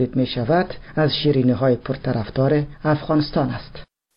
می شود از شیرینی‌های پرطرفدار افغانستان است.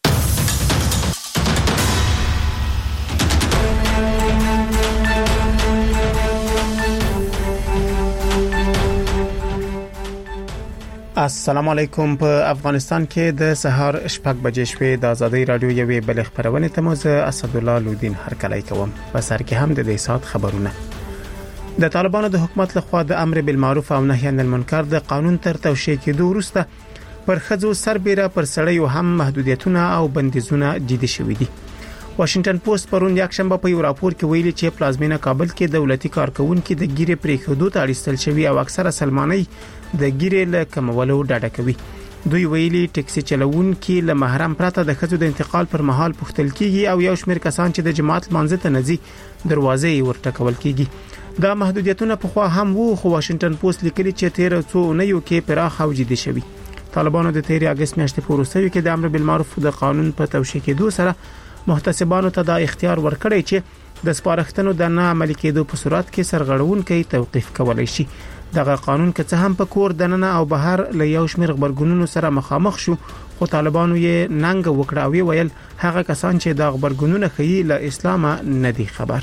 السلام علیکم. په افغانستان کې د سهار شپږ بجې شوې د آزادۍ رادیو یوې بل خبرونه ته مو زه اسدالله لودین هرکلی کوم. په سر کې هم د دې سات خبرونه. د طالبانو د حکومت لخوا د امر بالمعروف او نهي عن المنکر د قانون تر توشیح کېدو وروسته پر ښځو سربېره پر سړیو هم محدودیتونه او بندیزونه جدي شوي دي. واشنگټن پوسټ پرون یکشنبه په یو راپور کې ویلي چې پلازمینه کابل کې دولتي کارکونکو د ګیرې پریښودو ته اړیستل شوی او اکثره سلماني د ګیرې له کمولو ډډه کوي. دوی ویلي ټیکسي چلوونکو له محرم پرته د ښځو د انتقال پر مهال پوښتل کیږي او یو شمېر کسان چې د جماعت منځ ته نزي دروازې ورټکول کیږي. دا محدودیتونه په خوا هم وو، خو واشنگټن پوسټ لیکلي چې 13 څو کې پراخ او جدي شوي. طالبانو د 13 اگست میاشتې په وروستیو کې د امر بالمعروف د قانون په توشیح کېدو سره محتسبانو ته دا اختیار ورکړی چې د سپارښتنو د نه عملي کېدو په صورت کې سرغړونکي توقيف کولای شي. دغه قانون که څه هم په کور دننه او بهر له یو شمېر خبرګونونو سره مخامخ شو، خو طالبانو یې ننګ وکړ او ویل هغه کسان چې د خبرګونونو خي له اسلام نه دي خبر.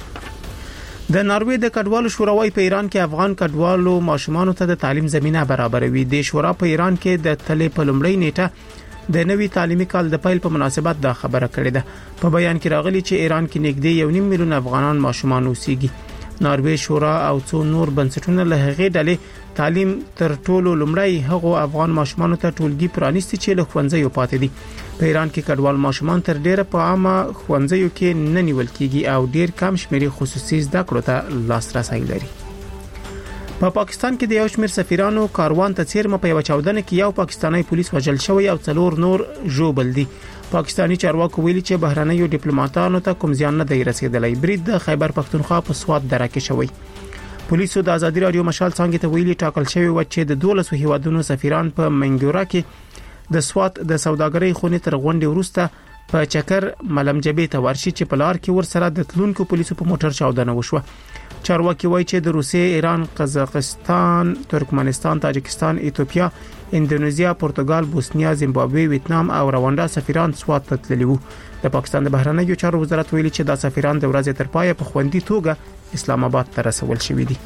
د ناروې د کډوالو شوراوي په ایران کې افغان کډوالو ماشومانو ته د تعلیم زمينه برابروي. د شورا په ایران کې د تلې په لومړی نیټه د نوي تعلیمي کال د پیل په مناسبت دا خبره کړې ده. په بیان کې راغلي چې ایران کې نږدې 1.5 میلیون افغانان ماشومان اوسېږي. ناروې شورا او څو نور بنسټونه له هغې ډلې تعلیم تر ټولو لومړی هغو افغان ماشومانو ته ټولګي پرانیستي چې له ښوونځیو پاتې دي. په ایران کې کډوال ماشومان تر ډیره په عامه ښوونځیو کې نه نیول کیږي او ډیر کم شمېر خصوصي زده کړو ته لاسرسي لري. په پاکستان کې د یو شمېر سفیرانو کاروان ته څیرمه په یو چاودنه کې یو پاکستانی پولیس وژل شوی او 4 نور ژوبل دي. پاکستانی چارواکو ویلي چې بهرنیو ډیپلوماټانو ته کوم زیان نه دی رسیدلی. برید د خیبر پختونخوا په سوات دره کې شوی. پولیسو د ازادي رادیو مشال څنګه ته ویلي ټاکل شوی و چې د 12 هیوادونو سفیران په منګورا کې د سوات د سوداګرۍ خونې تر غونډې وروسته په چکر ملمجبې ته ورشي چې په لار کې ورسره د تلونکو پولیسو په موټر چاودنه وشوه. چارواکي وایي چې د روسیې، ایران، قزاقستان، ترکمنستان، تاجکستان، ایتوپیا، اندونیزیا، پرتګال، بوسنیا، زیمبابوې، ویتنام او رواندا سفیران سوات ته تللي وو. د پاکستان د بهرنیو چارو وزارت ویلي چې دا سفیران د ورځې تر پایه په خوندي توګه اسلام آباد ته رسول شوي دي.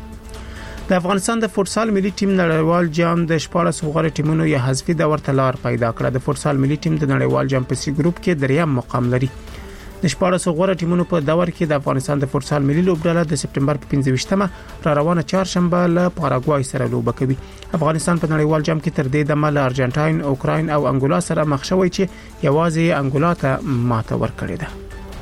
د افغانستان د فوټسال ملي ټیم نړیوال جام د 14 غوړ ټیمونو یې حذفي دور ته لار پیدا کړه. د فوټسال ملي ټیم د نړیوال جام په سی ګروپ کې دریم مقام لري. د 14 غوړ ټیمونو په دور کې د افغانستان د فوټسال ملي لوبډله د سپټمبر په 25مه را روانه چهارشنبه له پاراګوای سره لوبه کوي. افغانستان په نړیوال جام کې تر دې دمه له ارجنټاین، اوکراین او انګولا سره مخ شوی چې یوازې انګولا ته ماته ورکړې ده.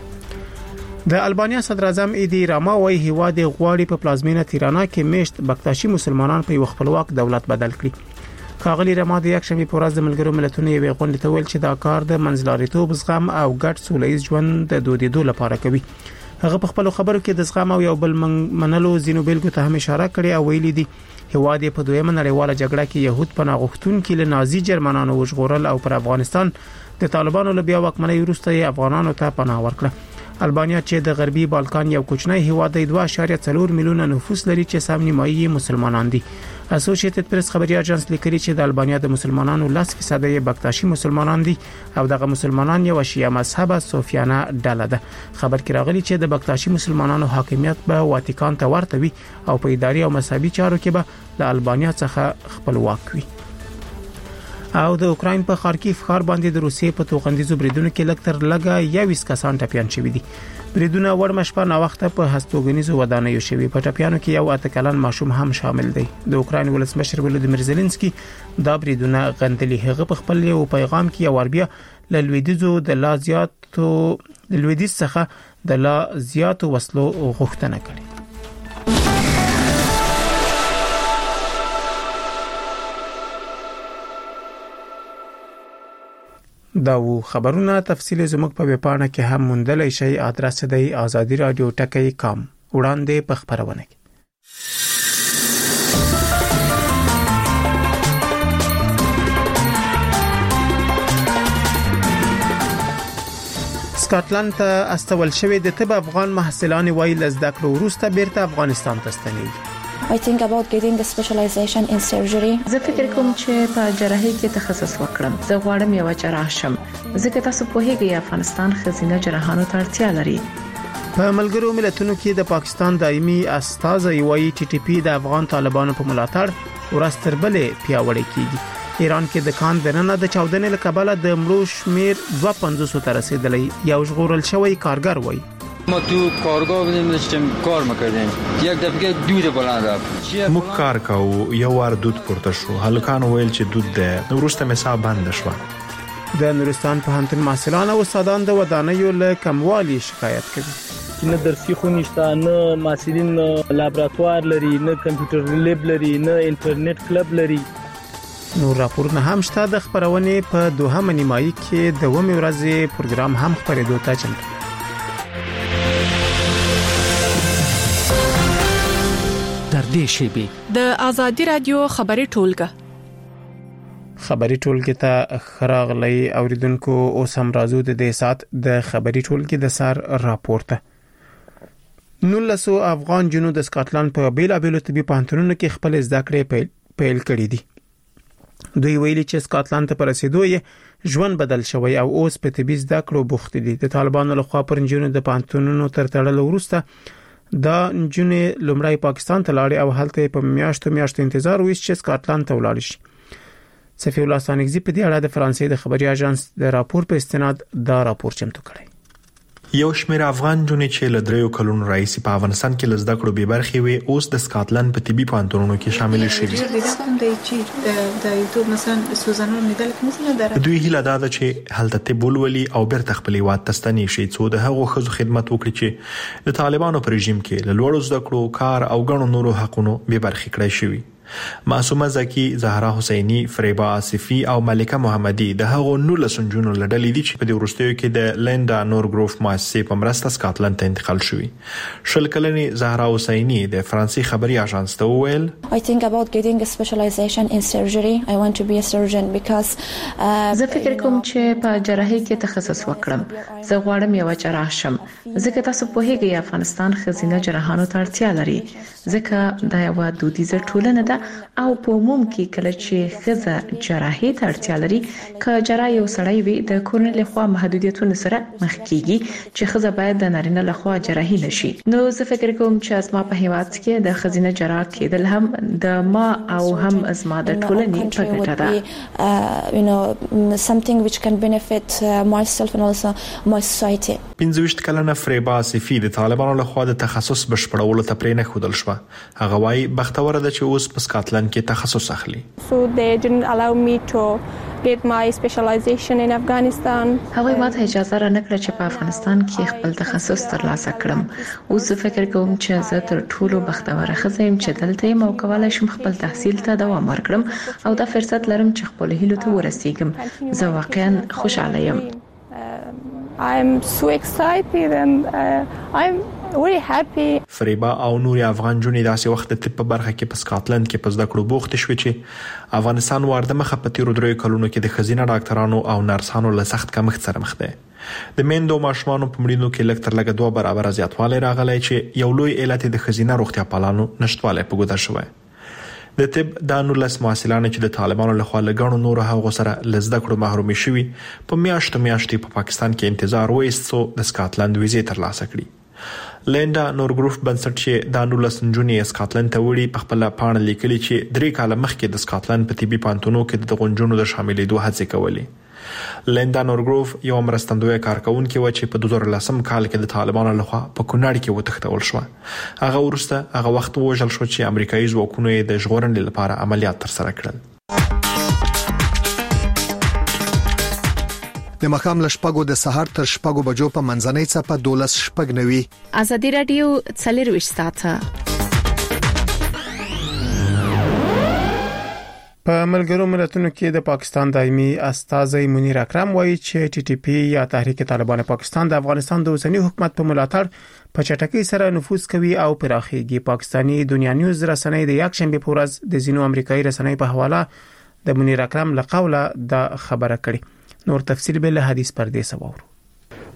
د البانیا صدر اعظم ایدی راما وايي هیواد غواړي په پلازمینه تیرانا کې میشت بکتاشي مسلمانان په یو خپلواک دولت بدل کړي. کاغلی راما د یکشنبه په ورځ د ملګرو ملتونو یو غونډه ته ویل چې دا کار د منځلاریتوب، زغم او ګډ سولهییز ژوند د دودیدو لپاره کوي. هغه په خپل خبرو کې د زغم او یو بل منلو زینو بیلګو ته هم اشاره کړې او ویلي دي هیواد په دویمه نړیواله جګړه کې يهود پناه غوښتونکو له نازي جرمنانو وژغورل او پر افغانستان د طالبانو له بیا واکمنۍ وروسته افغانانو ته پناه ورکړه. البانیا چې د غربي بالکان یو کوچنی هیواد دی 2.4 میلیونه نفوس لري چې سم نیمایي مسلمانان دي. اسوسییټډ پریس خبري اژانس لیکلي چې د البانیا د مسلمانانو 10% یې بکتاشي مسلمانان دي او دغه مسلمانان یو شیعه مذهبه صوفیانه ډله ده. خبر کې راغلي چې د بکتاشي مسلمانانو حاکمیت به واتیکان ته ورته وي او په اداري او مذهبي چارو کې به د البانیا څخه خپلواک وي. او د اوکراین په خارکیف ښار باندې د روسیې په توغندیزو بریدونو کې لږ تر لږه 21 کسان ټپيان شوي دي. بریدونه ورمه شپه نا وخت په هستوګنیزو ودانیو شوي. په ټپيانو کې یو اتکلن ماشوم هم شامل دی. د اوکراین ولسمشر ولودیمیر زيلنسکي دا بریدونه غندلي. هغه په خپل یو پیغام کې وربیا له لویدیزو د لا لویدیز څخه د لا زیاتو وسلو غوښتنه کړې. دا و خبرونه تفصیل زموږ په ویبپاڼه کې هم موندلای شئ. ادرس دی azadiradio.com. وړاندې په خبرونه کې سکاټلند ته استول شوی د طب افغان محصلان وایي لزده کړو وروسته بیرته افغانستان ته ستنیږي. I think about getting a specialization in surgery. زه فکر کوم چې په جراحي کې تخصص وکړم. زه غواړم یو جراح شم. ځکه تاسو پوهیږئ افغانستان ښځینه جراحانو ته اړتیا لري. په ملګرو ملتونو کې د پاکستان دایمي استازی وایي چې ټي پی د افغان طالبانو په ملاتړ ورستر بلې پیاوړی کیږي. ایران کې د کان دننه د چاودنې له کبله د مړو شمیر 250 ته رسیدلی. یو ژغورل شوی کارګر وایي ما تو کارگاه بودیم داشتیم کار میکردیم یک دفعه دود بلند رفت مو کار کاو یو وار دود پورته شو هلکان ویل چې دود ده وروسته مسا بند شو. د نورستان په هنتون محصلان او استادان د ودانیو له کموالي شکایت کوي. نه درسي خونې شته، نه محصلین لابراتوار لري، نه کمپیوټر لیب لري، نه انټرنیټ کلب لري. نور راپورونه هم شته. د خبرونې په دوهمه نیمایي کې د ومه ورځې پروګرام هم خبرېدو ته چمتو. در دې شیبي د آزادي رادیو خبري ټولګه ته خراغلی اوریدونکو اوس هم راځو د دې سات د خبري ټولګه د سر راپورته. 1900 افغان جنود د سکاټلند په بیلابیلو طبي پوهنتونونو کې خپل زده کړې پیل کړې دي. دوی ویلي چې سکاټلند ته پرسیدو یې ژوند بدل شوی او اوس په طبي زده کړو بوخت دي. د طالبانو لخوا پر جنونو د پوهنتونونو تر تړلو وروسته دا جنې لومړی پاکستان ته لاړې او هلته په میاشتو انتظار ویس چې سکاټلند ته ولاړ شي. صفی الله سانګزی په دې اړه د فرانسې د خبري اژانس د راپور په استناد دا راپور چمتو کړی. یو شمېر افغان جنې چې له 3 کلونو راځي په افغانستان کې لزده کړو به برخې وي اوس د سکاټلند په طبي پوهنتونونو کې شامل شوي. د یوټیوب مثلا سوزانو نیدل کوم دوی هیله ده چې هلته طب ولولي او بیرته خپل هیواد ته ستنې شي څو د هغو خزو خدمت وکړي چې د طالبانو پر رژیم کې له لوړو زده کړو کار او غنو نورو حقونو به برخې کړی شوی. معصومه زکی، زهرا حسینی، فریبا آصفی او ملکه محمدی د هغو 19 جنونو لړلې دي چې په دې وروستیو کې د لینډا نورګروف مؤسسې په مرسته سکاټلند ته انتقال شوی. شل کلنې زهرا حسینی د فرانسې خبري اژانس ته وویل I think about getting a specialization in surgery. I want to be a surgeon because زه فکر کوم چې په جراحي کې تخصص وکړم. زه غواړم یو جراح شم. ځکه تاسو پوهیږئ افغانستان ښځینه جراحانو ته اړتیا لري. ځکه دا یو دودیزه ټولنه ده او په عموم کې کله چې ښځه جراحي ته اړتیا لري که جراح یو سړی وي د کورنۍ لخوا محدودیتونو سره مخ کیږي چې ښځه باید د نارینه لخوا جراحي نشي. نو زه فکر کوم چې اسما په هیواد کې د ښځینه جراح کېدل هم د ما او هم ازما د ټولنې په ګټه ده. Something which can benefit myself and also my society. 25 کلنه فریبا آصفی د طالبانو لخوا د تخصص بشپړولو ته پرې نه ښودل شو. هغه وايي بختوره ده چې اوس په سکاټلند کې تخصص اخلي. So they didn't allow me to get my specialization in Afghanistan. هغه ماته اجازه را نکړه چې په افغانستان کې خپل تخصص ترلاسه کړم. اوس فکر کوم چې زه تر ټولو بختوره ښځه یم چې دلته یم او کولای شم خپل تحصیل ته دوام ورکړم او دا فرصت لرم چې خپل هیلو ته ورسیږم. زه واقعا خوشاله یم. I'm so excited and I'm very happy. فریبا او نور افغان جنې داسې وخت د طب په برخه کې په سکاټلند کې په زده کړو بوخت شوي چې افغانستان ورده مخه په تیرو 3 کلونو کې د ښځینه ډاکټرانو او نرسانو له سخت کمښت سره مخ ده. د میندو ماشومانو په مړینو کې لږ تر لږه 2 برابر زیاتوالی راغلی چې یو لوی علت د ښځینه روغتیا پالانو نشټوالی په ګوته شوی. د طب د 19 محصلانو چې د طالبانو لخوا لګڼو نور هغه سره لزده کړو محرومي شوي په میاشتې په پاکستان کې انتظار وایست څو د سکاټلند ویزه ترلاسه کړي. لینډا نورګروف بنسټ چې د 19 جونې سکاټلند ته وړي په خپل پاڼه لیکلي چې 3 کاله مخکې د سکاټلند په طبي پوهنتونونو کې د غونډونو د شاملېدو هڅه کولې. لینډا نورګروف یو مرستندوی کارکونکې و چې په 2010 کال کې د طالبانو لخوا په کونړ کې وتښتول شو. هغه ورسته هغه وخت وژل شو چې امریکایي ځواکونو یې د ژغورنې لپاره عملیات ترسره کړل. د مخام لشپګو د سحر تر شپګو بجو په منځنۍ څپه 12 شپګ نوي. آزادي رادیو 24 ساعته په ملګرو ملتونو کې د پاکستان دایمي استازی منیر اکرم وایي چې ټي ټي پی یا تحریک طالبان پاکستان د افغانستان د اوسنی حکومت په ملاتړ په چټکۍ سره نفوذ کوي او پراخېږي. پاکستانی دنیا نیوز رسنۍ د یک شنبه په ورځ د زینو امریکایي رسنۍ په حواله د منیر اکرم له قوله د خبره کړي. نور تفصیل به له حدیث پردې سوورو.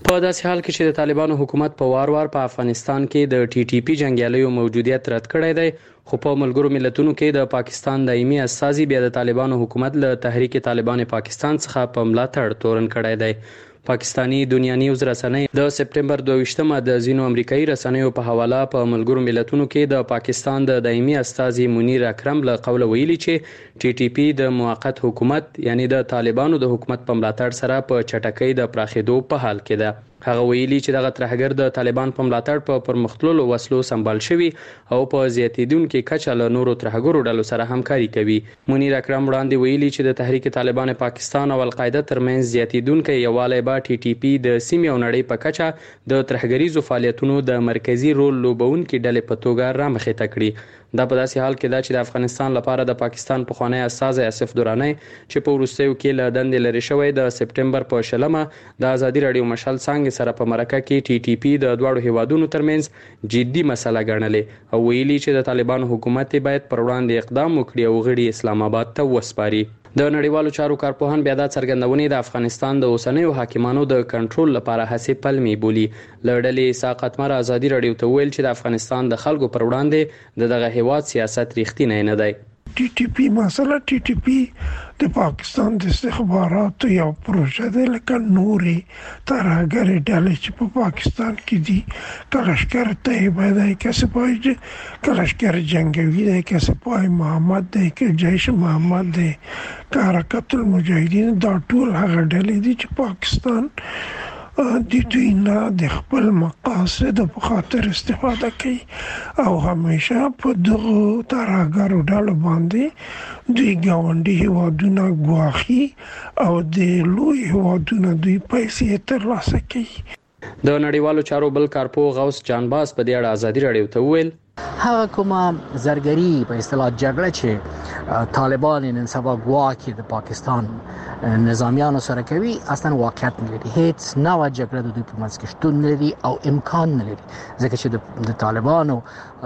په داسې حال کې چې د طالبانو حکومت په وار په افغانستان کې د ټي ټي پی جنگیالیو موجودیت رد کړی دی، خو په ملګرو ملتونو کې د پاکستان دایمي استازي بیا د طالبانو حکومت له تحریک طالبان پاکستان څخه په ملاتړ تورن کړی دی. پاکستانی دنیا نیوز رسنۍ د سپټمبر 22مه د ځینو امریکایي رسنیو په حواله په ملګرو ملتونو کې د پاکستان د دایمي استازي منیر اکرم له قوله ویلي چې ټي ټي پی د موقت حکومت یعنی د طالبانو د حکومت په ملاتړ سره په چټکۍ د پراخېدو په حال کې ده. هغه ویلي چې دغه ترهګر د طالبان په ملاتړ په پرمختللو وسلو سمبال شوی او په زیاتیدونکو کچه له نورو ترهګرو ډلو سره همکاري کوي. منیر اکرم وړاندې ویلي چې د تحریک طالبان پاکستان او القاعده ترمنځ زیاتیدونکو یووالی به ټي ټي پی د سیمې او نړۍ په کچه د ترهګریزو فعالیتونو د مرکزی رول لوبونکو ډلې په توګه رامخې تکړي. دا په داسې حال کې ده چې د افغانستان لپاره د پاکستان پخوانی استازی اسف درانی چې په وروستیو کې له دندې لرې شوی د سپټمبر په 20 د ازادي رادیو مشال څنګه سره په مرکه کې ټي ټي پی د دوړو هیوادونو ترمنځ جدي مسله ګڼلې او ویلي چې د طالبانو حکومت باید پر وړاندې اقدام وکړي او غړي اسلام آباد ته وسپاري. د نړیوالو چارو کارپوهان بیا د څرګندونې د افغانستان د اوسنیو حاکمانو د کنټرول لپاره هڅې پلمې بولي. لړلې ساقط مر ازادي رادیو ته ویل چې د افغانستان د خلکو پر وړاندې دغه هیواد سیاست ریښتینی نه دی. ټي ټي پی مسله ټي ټي پی د پاکستان د استخباراتو یو پروژه ده لکه نورې ترهګرې ډلې چې په پاکستان کې دي. کلشکر طیبه دی، کسپای کلشکر جنگوی دی، کسپای محمد دی، که جیش محمد دی، که حرکت المجاهدین، دا ټول هغه ډلې دي چې پاکستان د دوی نه د خپل مقاصد په خاطر استفاده کوي او همیشه په دغه ترهګرو ډلو باندې دوی ګاونډي هیوادونه ګواښي او د لوی هیوادونو دوی پیسې ترلاسه کوي. د نړیوالو چارو بل کارپوه غوث جانباز په دې اړه ازادي رادیو ته وویل هغه کومه زرګري په اصطلاح جګړه چې طالبان نن سبا ګواکې د پاکستان نظامیانو سره کوي اصلا واقعیت نه لري. هیڅ نوع جګړه د دوی په منځ کې شتون نه لري او امکان نه لري ځکه چې د طالبانو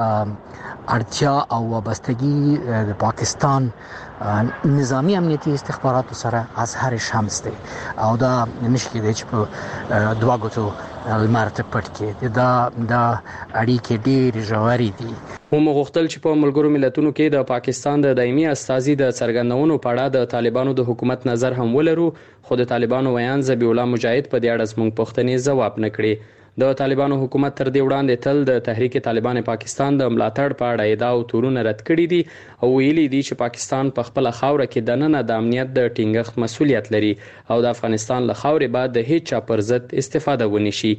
اړتیا او وابستګي د پاکستان نظامی امنیتي استخباراتو سره از هر شمس دی او دا نشي کېدای چې په دوه ګوتو لمر ته پټ کې دا اړیکې ډېرې ژورې دي. هم غوښتل چې په ملګرو ملتونو کې د پاکستان د دایمي استازي د څرګندونو په اړه د طالبانو د حکومت نظر هم ولرو، خو د طالبانو ویان ذبیح الله مجاهد په دې اړه زموږ پوښتنې ځواب نه کړي. د طالبانو حکومت تر دې وړاندې تل د تحریک طالبان پاکستان د ملاتړ په اړه ادعا او تورونه رد کړي دي او ویلي دي چې پاکستان په خپل خاوره کې د نن د امنیت د ټینګښت مسؤلیت لري او د افغانستان له خاورې بعد د هیڅ چا پر ضد استفاده ونی شي.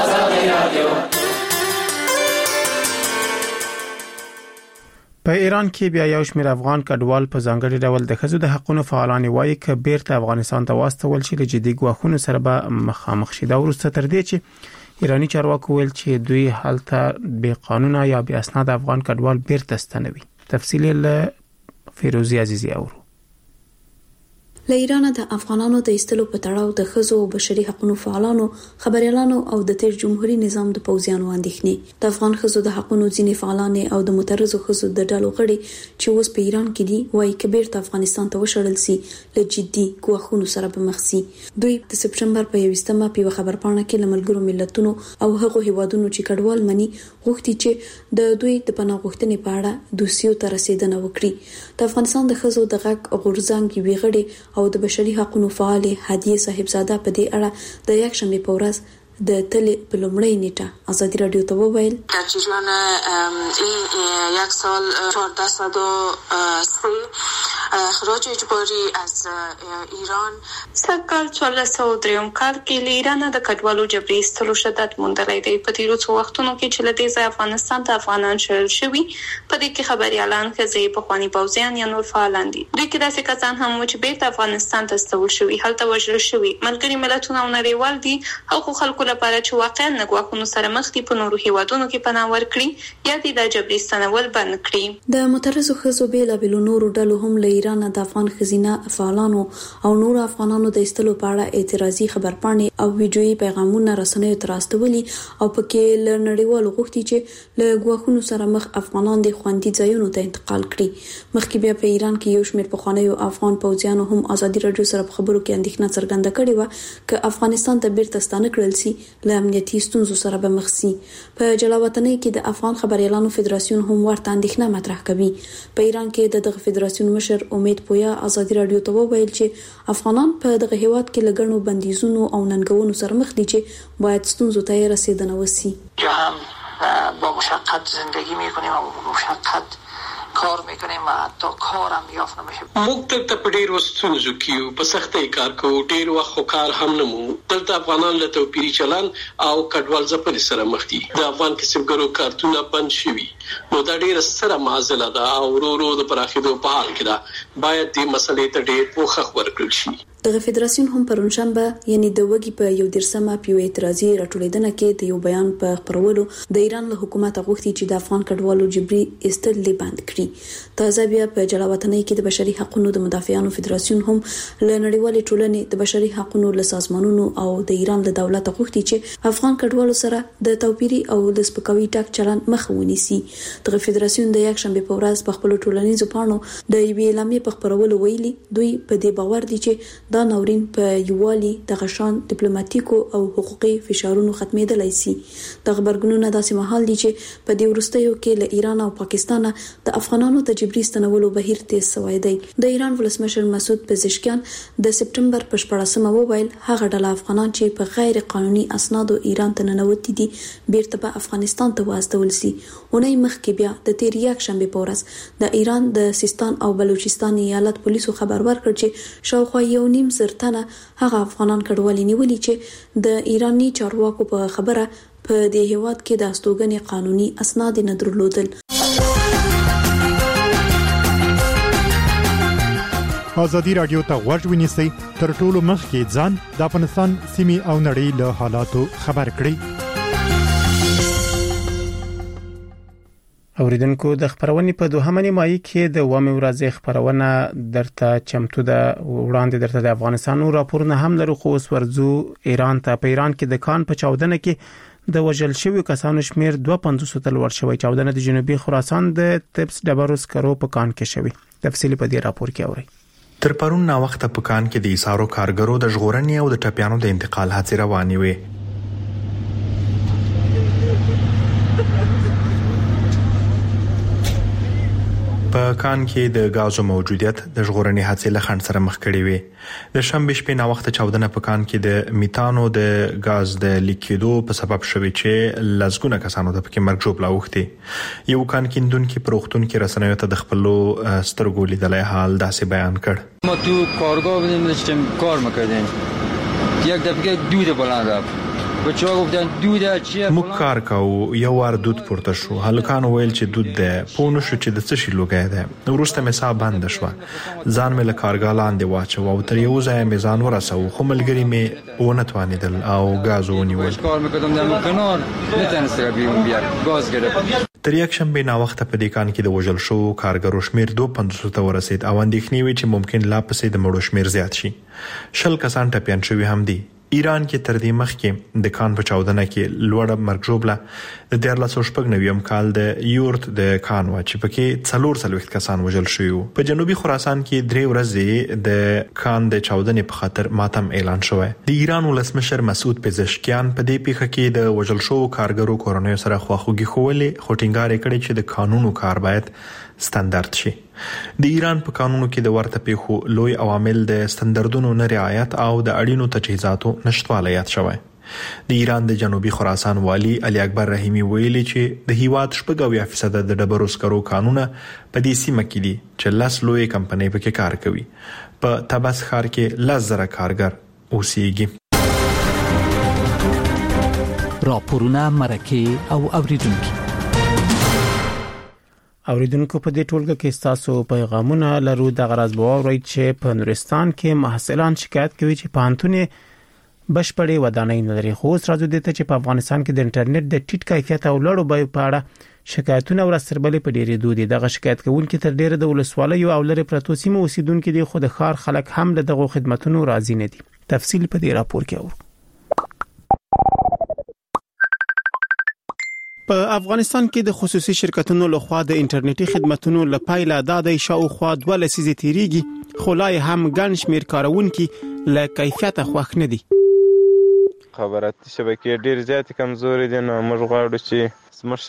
په ایران کې بیا یو شمېر افغان کډوال په ځانګړي ډول د ښځو د حقوقو فعالان وایي چې بیرته افغانستان ته واستول شي له جدي ګواښونو سره به مخامخ شي. دا وروسته تر دې چې ایرانی چارواکو ویل چې دوی هلته بې قانونه یا بې اسناد افغان کډوال بیرته ستنوي. تفصیل له فیروزی عزیزی اورو. له ایران د افغانانو د ایستلو په تړاو د ښځو او بشري حقوقو فعالانو، خبريالانو او د تیر جمهوریت نظام د پوځیانو اندېښنې د افغان ښځو د حقوقو ځینې فعالان او د مترزو ښځو د ډلو غړي چې اوس په ایران کې دي وايي کبیر ته افغانستان ته وشړل سي له جدي ګواښونو سره به مخ سي. دوی د سپټمبر په 21مه په خبرپاڼه کې له ملګرو ملتونو او هغو هیوادونو چې کډوال مني غوښتي چې د دوی د پناه غوښتنې په اړه دوسیو ته رسیدنه وکړي. د افغانستان د ښځو د غږ غورځنګ ویغړي او د بشري حقوقو فعال هدیه صاحبزاده په دې اړه د یک شنبه په ورځ د تل په لومړی نیټه ازادي رادیو ته وویل در جریان این یک سال 1403 خراج اجباری از ایران سکال 1403 کال کې ایران د کډوالو جبري استلو شدت موندلای دی. په تیرو څو وختونو کې چې لدې ځای افغانستان ته افغانان شړل شوي په دې کې خبريالان ښځې په خواني پوځیان یا نور فعالان دي. دوی کې داسې کسان هم چې بیرته افغانستان ته استول شوي، هلته وژل شوي. ملګري ملتونه او نړیوال دي او خلکو لپاره چې واقعا نګواکونو سره مخ دي په نورو هیوادونو کې پناه ورکړي یا د جبري ستنول بند کړي. د مترزو ښځو بیلابېلو نورو ډلو هم له ایران د افغان خزینه فعالانو او نور افغانانو د استلو په اړه اعتراضي خبرپاڼې او ویډیويي پیغامونه رسنیو ته راستولي او پکې له نړیوالو غوښتي چې له ګواښونو سره مخ افغانان د خوندي ځایونو ته انتقال کړي. مخکې بیا په ایران کې یو شمېر پخوانیو افغان پوځیانو هم ازادي رادیو سره په خبرو کې اندېښنه څرګنده کړې و چې افغانستان ته بیرته ستانه کړل شي له امنیتي ستونزو سره به مخ شي. په جلاوطنۍ کې د افغان خبريالانو فدراسیون هم ورته اندېښنه مطرح کوي. په ایران کې دغه فدراسیون مشر امید پویا ازادي رادیو ته وویل چې افغانان په دغه هیواد کې لګڼو بندیزونو او ننګونو سره مخ دي چې باید ستونزو ته رسیدنه وشي. با مشقت زندگی میکنیم و با مشقت کار میکنیم و حتی کارم یافت نمیشه. موږ ته په ډیر وسونځو کیو په سختۍ کار کوو، ډیر وخت کار هم نه مو. دلته افغانان له توپیری چلن او کډوال ځپل سره مخ دي. د افغان کسبګرو کارتونه بند شوي، نو دا ډیر ستره معضله ده او ورو د پراخېدو په حال کې ده. باید دې مسلې ته ډیر پوښښ ورکړل شي. دغه فدراسیون هم پرونشنبه یعنی د وګي په یو درسمه پیو اعتراضي راټولیدنه کې د یو بیان په خبرولو د ایران له حکومت غوښتي چې د افغان کډوالو جبري استل بند کړي. تازه بیا په جلاوطنۍ کې د بشري حقوقو د مدافعانو فدراسیون هم له نړیوالې ټولنې د بشري حقوقو له سازمانونو او د ایران له دولت غوښتي چې افغان کډوالو سره د توپیری او د سپکاوي ټاک چلن مخ ونیسي. دغه فدراسیون د یک شنبه په ورځ په خپل ټولنیزو پاڼو د یوې اعلامیې په خبرولو ویلي دوی په دې باور دي چې دا ناورین په یوالي د غشان ډیپلوماټیکو او حقوقي فشارونو ختمېدلای شي. د خبرګونونو داسې مهال دي چې په دې وروستیو کې له ایران او پاکستان د افغانانو د جبري ستنولو بهیر تیز شوی دی. د ایران ولسمشر مسعود پزشکیان د سپټمبر په 14مه وویل هغه ډله افغانان چې په غیر قانوني اسنادو ایران ته ننوتي دي بیرته په افغانستان ته واستول شي. اونۍ مخکې بیا د تیر یک شنبه په ورځ د ایران د سیستان او بلوچستان ایالت پولیسو خبر ورکړ چې شاوخوا 1.5 زر تنه هغه افغانان کډوالي نیولي چې د ایرانی چارواکو په خبره په دې هیواد کې د استوګنې قانوني اسناد نه درلودل. ازادي رادیو ته غوږ ونیسئ، تر ټولو مخکې ځان د افغانستان سیمې او نړۍ له حالاتو خبر کړئ. اوریدونکو د خبرونې په دوهمه نیمایي کې د وامه ورځې خبرونه درته چمتو ده. وړاندې درته د افغانستان راپورونه هم لرو، خو اوس ورځو ایران ته. په ایران کې د کان په چاودنه کې د وژل شویو کسانو شمیر 250 ته لوړ شوی. چاودنه د جنوبي خراسان د تبس ډبرو سکرو په کان کې شوی. تفصیل په دې راپور کې اورئ. تر پرون نا وخت په کان کې د ایثارو کارګرو د ژغورنې او د ټپيانو د انتقال هڅې روانې وې. په کان کې د غازو موجودیت د ژغورنې هڅې له خنډ سره مخ کړي وي. د شنبه شپې نا وخت چاودنه په کان کې د میتانو د غاز د لیکیدو په سبب شوی چې لزګونه کسانو ته پکې مرګ جوړ لاوختي. یو کان کیندونکو پروختون کې رسنیو ته د خپل سترګو لیدلای حال داسې بیان کړ. ما تو کارگاه بودیم داشتیم کار میکردیم، یک دفعه دود بلند رفت. بچه‌ها گفتن دوده چیه؟ موږ کار کوو، یو وار دود پورته شو. هلکان ویل چې دود ده، پونه شو چې د څه شي لوګي ده. ورسته مې صاحب بند شو، ځان مې له کارګاه لاندې واچو او تر یو ځای مې ځان ورسو، خو ملګری مې ونه توانیدل او غاز ونیول. کار میکردم در کنار، نتونستم بیرون بیارم، غاز گرفت. تر یک شنبه نا وخت په دې کان کې د وژل شو کارګرو شمیر 250 ته ورسید او اندېښنې وي چې ممکن لا پسې د مړو شمیر زیات شي. 10 کسان ټپيان شوي هم دي. ایران کې تر دې مخکې د کان په چاودنه کې لوړه مرګ ژوبله د 1490 کال د یورت د کان و چې پکې 440 کسان وژل شوي. په جنوبي خراسان کې 3 ورځې د کان د چاودنې په خاطر ماتم اعلان شوی. د ایران ولسمشر مسعود پزشکیان په دې پیښه کې د وژل شو کارګرو کورنۍ سره خواخوږي خوولې، خو ټینګار کړی چې د قانونو کار باید ستاندرد شي. د ایران په قانونو کې د ورته پیښو لوی عوامل د ستاندردونو نه رعایت او د اړینو تجهیزاتو نشټوالی یاد شوی. د ایران د جنوبي خراسان والی علي اکبر رحیمی ویلي چې د هیواد 80% د ډبرو سکرو قانونه په دې سیمه کې دي چې 10 لوی کمپنۍ پکې کار کوي. په تبس ښار کې 10,000 کارګر اوسېږي. راپورونه مرکه او اوریدونکو په دې ټولګه کې تاسو پیغامونه لرو. د غرض بووري چې په نورستان کې محصلان شکایت کوي چې پانتونه بشپړې ودانۍ نه لري. خو اوس راځو دته چې په افغانستان کې د انټرنیټ د ټیټ کیفیت او لوړو بیو په اړه شکایتونه ورسربلې په ډېرې دودي. دغه شکایت کوونکي تر ډېره د ولسوالۍ او لری پرتو سیمو اوسیدونکو دي، خو د ښار خلک هم له دغه خدماتونو راضي نه دي. تفصیل په دې راپور کې اورو. په افغانستان کې د خصوصي شرکتونو لخوا د انټرنیټي خدماتونو لپاره د شاوخوا 2 لسیزې تیریږي، خو لا هم ګڼ شمېر کارونکي له کیفیت خوښ نه دي. خبراتي شبکې ډېر زیات کمزوري دي، نو موږ غواړو چې زموږ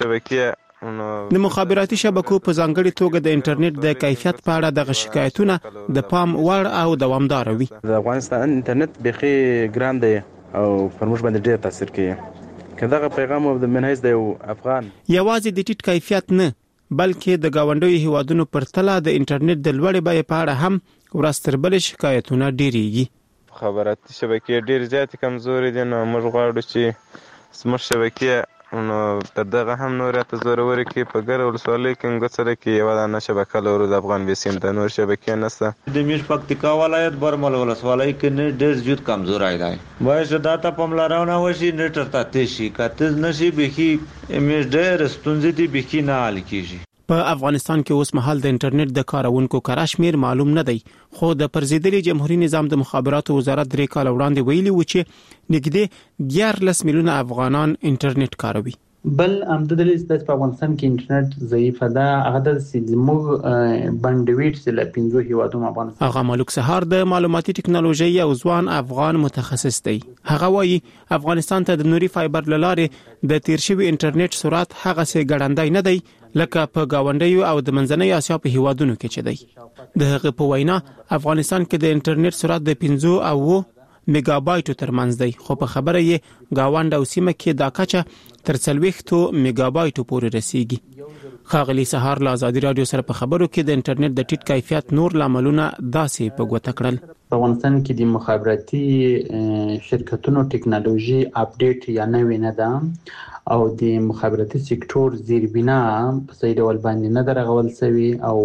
شبکې د مخابراتي شبکو په ځانګړي توګه د انټرنیټ د کیفیت په اړه د شکایتونه د پام وړ او دوامدار وي. د افغانستان انټرنیټ بخي ګران دی او پر موږ باندې ډېر تاثیر کوي. کله پیغام د منهج د افغان یوازې د ټیټ کیفیت نه بلکې د گاونډیو هیوادونو پرتله د انټرنیټ د لوړې بیې په اړه هم ورستربل شکایتونه ډېریږي. خبراتي شبکې ډېر زیات کمزوري دي، نو موږ غواړو چې زموږ شبکې نو تر دغه هم نور ته زوروري کې په ګر ولسوالۍ کې نګڅره کې یو دانه شبکه لرو د افغان بیسیم د نور شبکې نشته. د میش پکتیکا ولایت برمل ولسوالۍ کې نه ډېر زیات کمزورای دی. وایي چې داتا پملارونه وشي نټ ترته شي کاتز نشي بخي میش ډېر ستونزې دي بخي نه حل کیږي. په افغانستان کې اوس مهال د انټرنیټ د کارونکو کره شمیر معلوم نه دی، خو د پرزیدلي جمهوریت نظام د مخابراتو وزارت 3 کال وړاندې ویلي و چې نږدې 14 میلیونه افغانان انټرنیټ کاروي. بل امددل د افغانستان کې انټرنیټ ضعیف ده، هغه د سیموږ بندویټ سره 15 هیوادونو افغانستان. هغه ملک سهار د معلوماتي ټکنالوژي او ځوان افغان متخصص دی. هغه وایي افغانستان ته د نوري فایبر لاره د تیر شوی انټرنیټ سرعت هغه څه ګړندای نه دی لکه په گاونډیو او د منځنۍ اسیا په هیوادونو کې چې دی. د هغه په وینا افغانستان کې د انټرنیټ سرعت د 15 او میگا بایټو ترمنځ دی، خو په خبره یې گاوند او سیمه کې دا کچه تر 40 میگا بایټو پورې رسیږي. خاغلی سهار له آزادي رادیو سره په خبرو کې د انټرنیټ د ټیټ کیفیت نور لاملونه داسې په ګوته کړل. په افغانستان کې د مخابراتي شرکتونو ټکنالوژي اپډیټ یا نوې نه ده او د مخابراتي سکتور زیربنا په صحیح ډول باندې نه درغول شوی او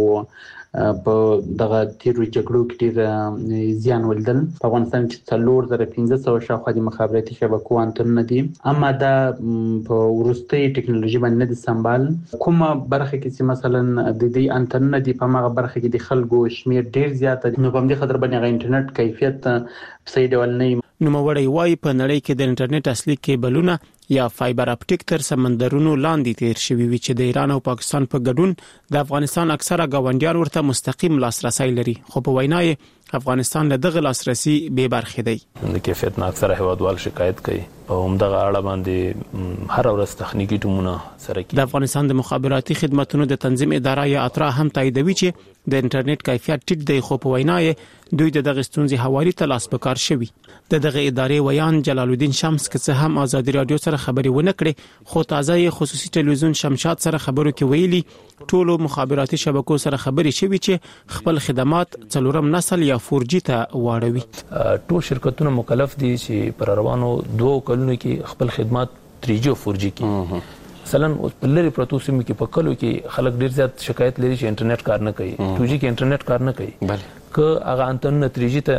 په دغه تیرو جګړو کې ډیر زیان ولیدل. په افغانستان کې 4500 شاوخوا د مخابراتي شبکو انټرنیټ دي، اما دا په ورستۍ ټکنالوژي باندې نه دي سمبال. کومه برخه کې چې مثلا د دې انټرنیټ دی په هغه برخه کې د خلکو شمیر ډیر زیات دي، نو په دې خاطر باندې انټرنیټ کیفیت صحیح ډول نه. نوموړی وایي په نړۍ کې د انټرنیټ اصلي کیبلونه یا فایبر اپټیک تر سمندرونو لاندې تیر شوی وي چې د ایران او پاکستان په ګډون د افغانستان اکثره گاونډیان ورته مستقیم لاسرسي لري، خو په وینا یې افغانستان له دغه لاسرسي بې برخې دی. د کیفیت نه اکثره هیوادوال شکایت کوي او همدغه اړه باندې هر ورځ تخنیکی ټیمونه سره کوي. د افغانستان د مخابراتي خدماتو د تنظیم اداره یا اترا هم تاییدوي چې د انټرنیټ کیفیت ټیټ دی، خو په وینا یې دوی د دغه ستونزې حواله ته لاس پکار شوی. د دغه ادارې ویان جلال الدین شمس که څه هم آزادي رادیو سره خبري ونه کړې، خو تازه خصوصي ټلویزیون شمشاد سره خبرو کې ویلي ټولو مخابراتي شبکو سره خبري شوی چې خپل خدمات 4م نسل یا 4G ته واړوي. ټول شرکتونه مکلف دي چې پر روانو 2 کلونو کې خپل خدمات 3G او 4G کې مثلا په لری پروتو سیمو کې په کلو کې خلک ډیر زیات شکایت لري چې انټرنیټ کار نه کوي، 2G کې انټرنیټ کار نه کوي. بله که هغه انټرنیټ 3G ته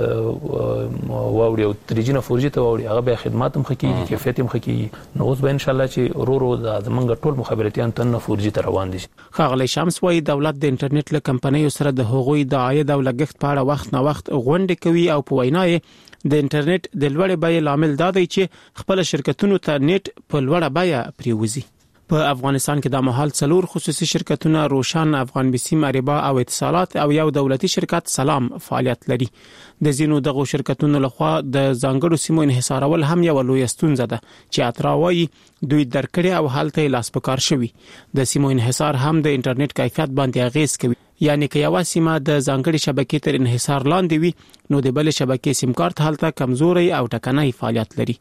واوړي او 3G نه 4G ته واوړي هغه به خدمات هم خکېږي، کیفیت هم خکېږي. نو اوس به ان شاء الله چې ورو زمونږ ټول مخابراتي انټرنیټ 4G ته روان دي. خاغلی شمس وایي دولت د انټرنیټ له کمپنیو سره د هغوی د عاید او لګښت په اړه وخت نه وخت غونډې کوي او په وینا یې د انټرنیټ د لوړې بیې لامل دا دی چې خپل شرکتونو ته نیټ په لوړه بیه پریوزي. په افغانستان کې د مهال 4 خصوصي شرکتونه روشن، افغان بیسیم، اریبا او اتصالات او یو دولتي شرکت سلام فعالیت لري. د زینو دغه شرکتونو لخوا د ځانګړو سیمو انحصارول هم یو لوی ستونزه ده چې اترا وایي دوی درکړي او حالت لاس پکار شوی. د سیمو انحصار هم د انټرنیټ کیفیت باندې اغیز کوي، یعنی که یو سیمه د ځانګړي شبکې تر انحصار لاندې وي نو د بل شبکې سیم کارت حالت کمزوري او ټکنۍ فعالیت لري.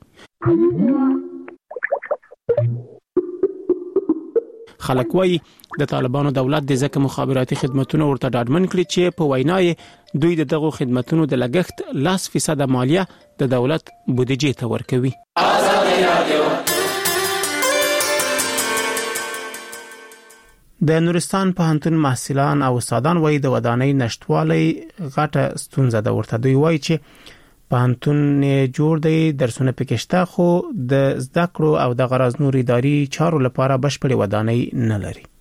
خلک وایي د طالبانو دولت د ځکه مخابراتي خدماتونو ورته ډاډمن کړي چې په وینا یې دوی د دغه خدماتونو د لګښت 10% مالیه د دولت بودیجې ته ورکوي. د نورستان پوهنتون محصلان او استادان وایي د ودانۍ نشټوالي غټه ستونزه ده. ورته دوی وایي چې پوهنتون جوړ دی، درسونه پکې شته، خو د زده کړو او د غرض نور اداري چارو لپاره بشپړې ودانۍ نه لري.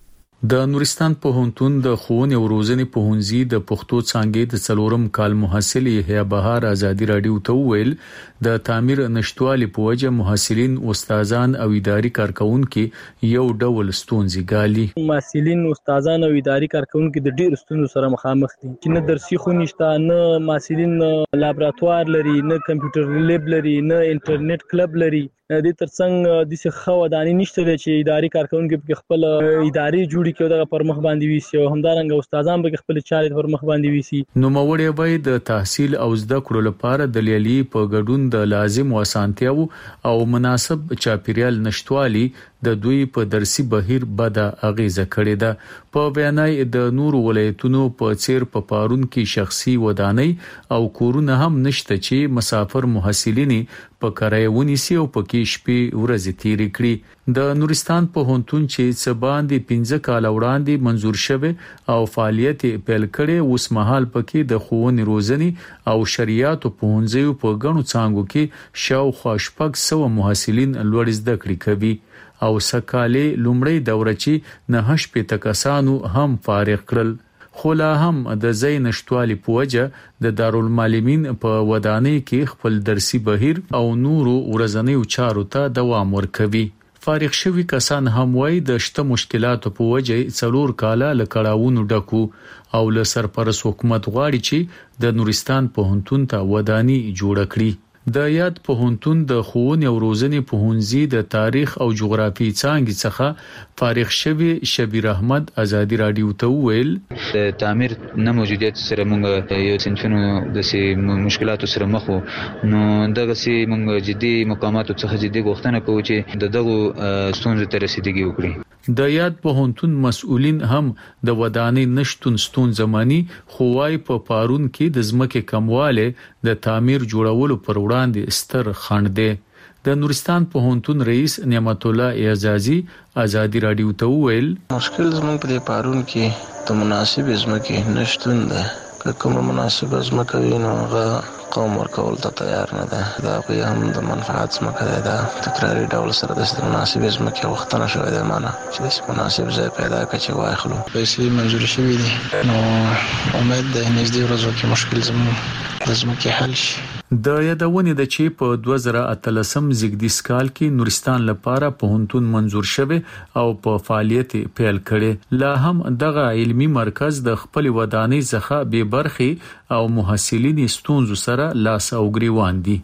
د نورستان پوهنتون د ښوونې او روزنې پوهنځي د پښتو څانګې د څلورم کال محصل یحیی بهار ازادي رادیو ته وویل د تعمیر نشټوالي په وجه محصلین، استادان او اداري کارکونکو یو ډول ستونزې ګالي. محصلین، استادان او اداري کارکونکو د ډېر ستونزو سره مخامخ دي چې نه درسي خونې شته، نه محصلین لابراتوار لري، نه کمپیوټر لیب لري، نه انټرنیټ کلب لري. د ترڅنګ د څه خو ودانې نشته چې اداري کارکونکو په خپل اداري جوړي کې دغه پر مخ باندې ویسي او همدارنګ استادان به خپل چارې پر مخ باندې ویسي. نو موري به د تحصیل او زده کړو لپاره د لیالي په ګډون د لازم وسانتیاو او مناسب چاپیریال نشټوالي د دوی په درسي بهیر بده اغیزه کړې ده. په بیانای د نور ولایتونو په چیر په پارون کې شخصي ودانۍ او کورونه هم نشته چې مسافر محصلین په کرایونی سی او په کې شپې ورځې تیرې کړي. د نورستان پوهنتون چې څه باندې 15 کال وړاندې منزور شوه او فعالیت پیل کړي، اوس مهال پکې د ښوونې روزنې او شریعت پوهنځیو په غنو څانګو کې شاوخوا 600 محصلین لوړ زده کړې کوي او سکالې لومړی دوره چې 9 کسانو هم فارغ کړل. خو لا هم د ځای نشټوالي په وجه د دارالمعلمین په ودانۍ کې خپل درسي بهیر او نورو ورځنیو چارو ته دوام ورکوي. فارغ شوي کسان هم وایي د شته مشکلاتو په وجه 4 کاله له کړاوونو ډکو او له سرپرست حکومت غواړي چې د نورستان پوهنتون ته ودانۍ جوړ کړي. د یاد پوهنتون د ښوونې او روزنې پوهنځي د تاریخ او جغرافي څانګې څخه فارغ شوی شبیر احمد ازادي رادیو ته وویل د تعمیر نه موجودیت سره موږ یو صنفونو د سي مشکلاتو سره مخ وو. نو دغه سي موږ جدي مقاماتو څخه جدي غوښتنه کوو چې دغه ستونزې ته رسیدګي وکړي. د یاد پوهنتون مسؤلین هم د ودانۍ نشټون ستونزه مانی، خو وايي په پارون کې د ځمکې کمواله د تعمیر جوړولو پر وړاندې ستر خنډ دی. د نورستان پوهنتون رئیس نعمت الله اعزازي ازادي رادیو ته وویل مشکل زموږ په پارون کې د مناسب ځمکې نشټون ده. که کومه مناسب ځمکه وي نو هغه قوم ورکول ته تیار نه ده. دا به هم د منفعت ځمکه ده. دا تکراري ډول سره د مناسب ځمکې غوښتنه شوې ده مانه چې مناسب ځای پیدا کړي چې واخلو. پیسې منظور شوې دي نو امید ده نږدې ورځو کې مشکل زموږ د ځمکې حل شي. د یادونې د چې په 2013 زیږدیز کال کې نورستان لپاره پوهنتون منزور شوه او په فعالیت پیل کړي. لا هم دغه علمی مرکز د خپل ودانۍ څخه به برخي او محصلین ستونزو سره لاس او ګریوان دي.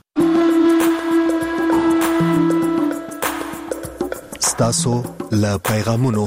ستاسو له پیغامونو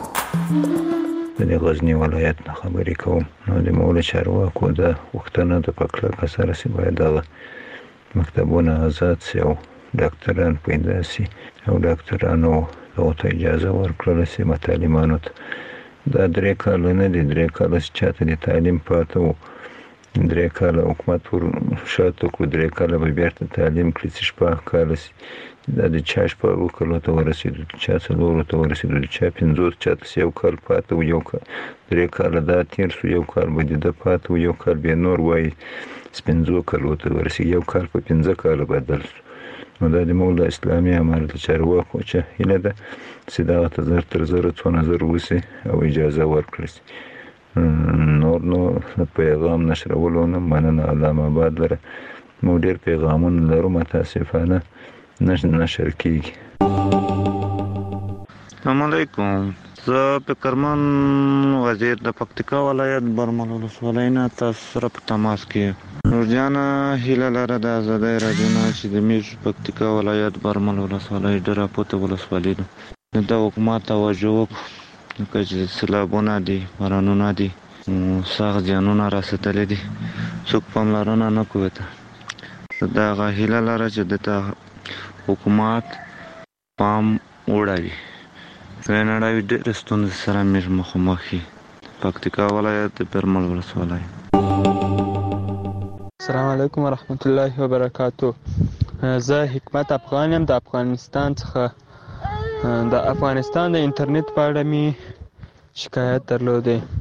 د غزنی ولایت نه خبرې کوم. نو د مولا چارواکو د وختونو د پکلک سره سی باید د مکتبونه آزاد سي او ډاکټران پیدا سي او ډاکټرانو ته اجازه ورکړل سي متعلمانو ته. دا 3 کال نه دي، 3 کال چې د تعلیم پاتو 3 کال حکومت ور شاته کو 3 کال به بیرته تعلیم کړی چې په کال سي د چاش په وکړو ته ورسېدو، چې څلور ته ورسېدو، چې 50 چاته یو کال پاتو، یو کال 3 کال دا تیر شو، یو کال به د پاتو، یو کال به نور وای سپنځو کالو ته ورسېږي، یو کال په 15 کال بدل شو. نو د مولا اسلامي امارت چارواکو چې هله ده چې دا ته زر تر زر څونه زر وسی او اجازه ورکړي. نو پیغام نشرولو نه مننه. علامه آباد لره مو ډیر پیغامونه لرو، متاسفانه نشر کیږي. السلام علیکم. زه فکرمن وزیر د پکتیکا ولایت برمل ولسوالۍ نه تاسو سره په تماس کې. نورجان هیله لره د آزادۍ رادیو نه چې د میش پکتیکا ولایت برمل ولسوالۍ ډیره پوته ولسوالۍ ده. د حکومت توجه وکړي چې سیلابونه دي، بارانونه دي، سخت زیانونه رسېدلي دي، څوک پاملرنه نه کوي. دغه هیله لره چې د حکومت پام وړي. نړۍ ډېر ستونزې سره مې مخامخ دي. پکتیکا ولایت د برمل ولسوالۍ. السلام علیکم ورحمت الله وبرکاتو. زه حکمت افغان یم د افغانستان څخه. د افغانستان د انټرنیټ په اړه می شکایت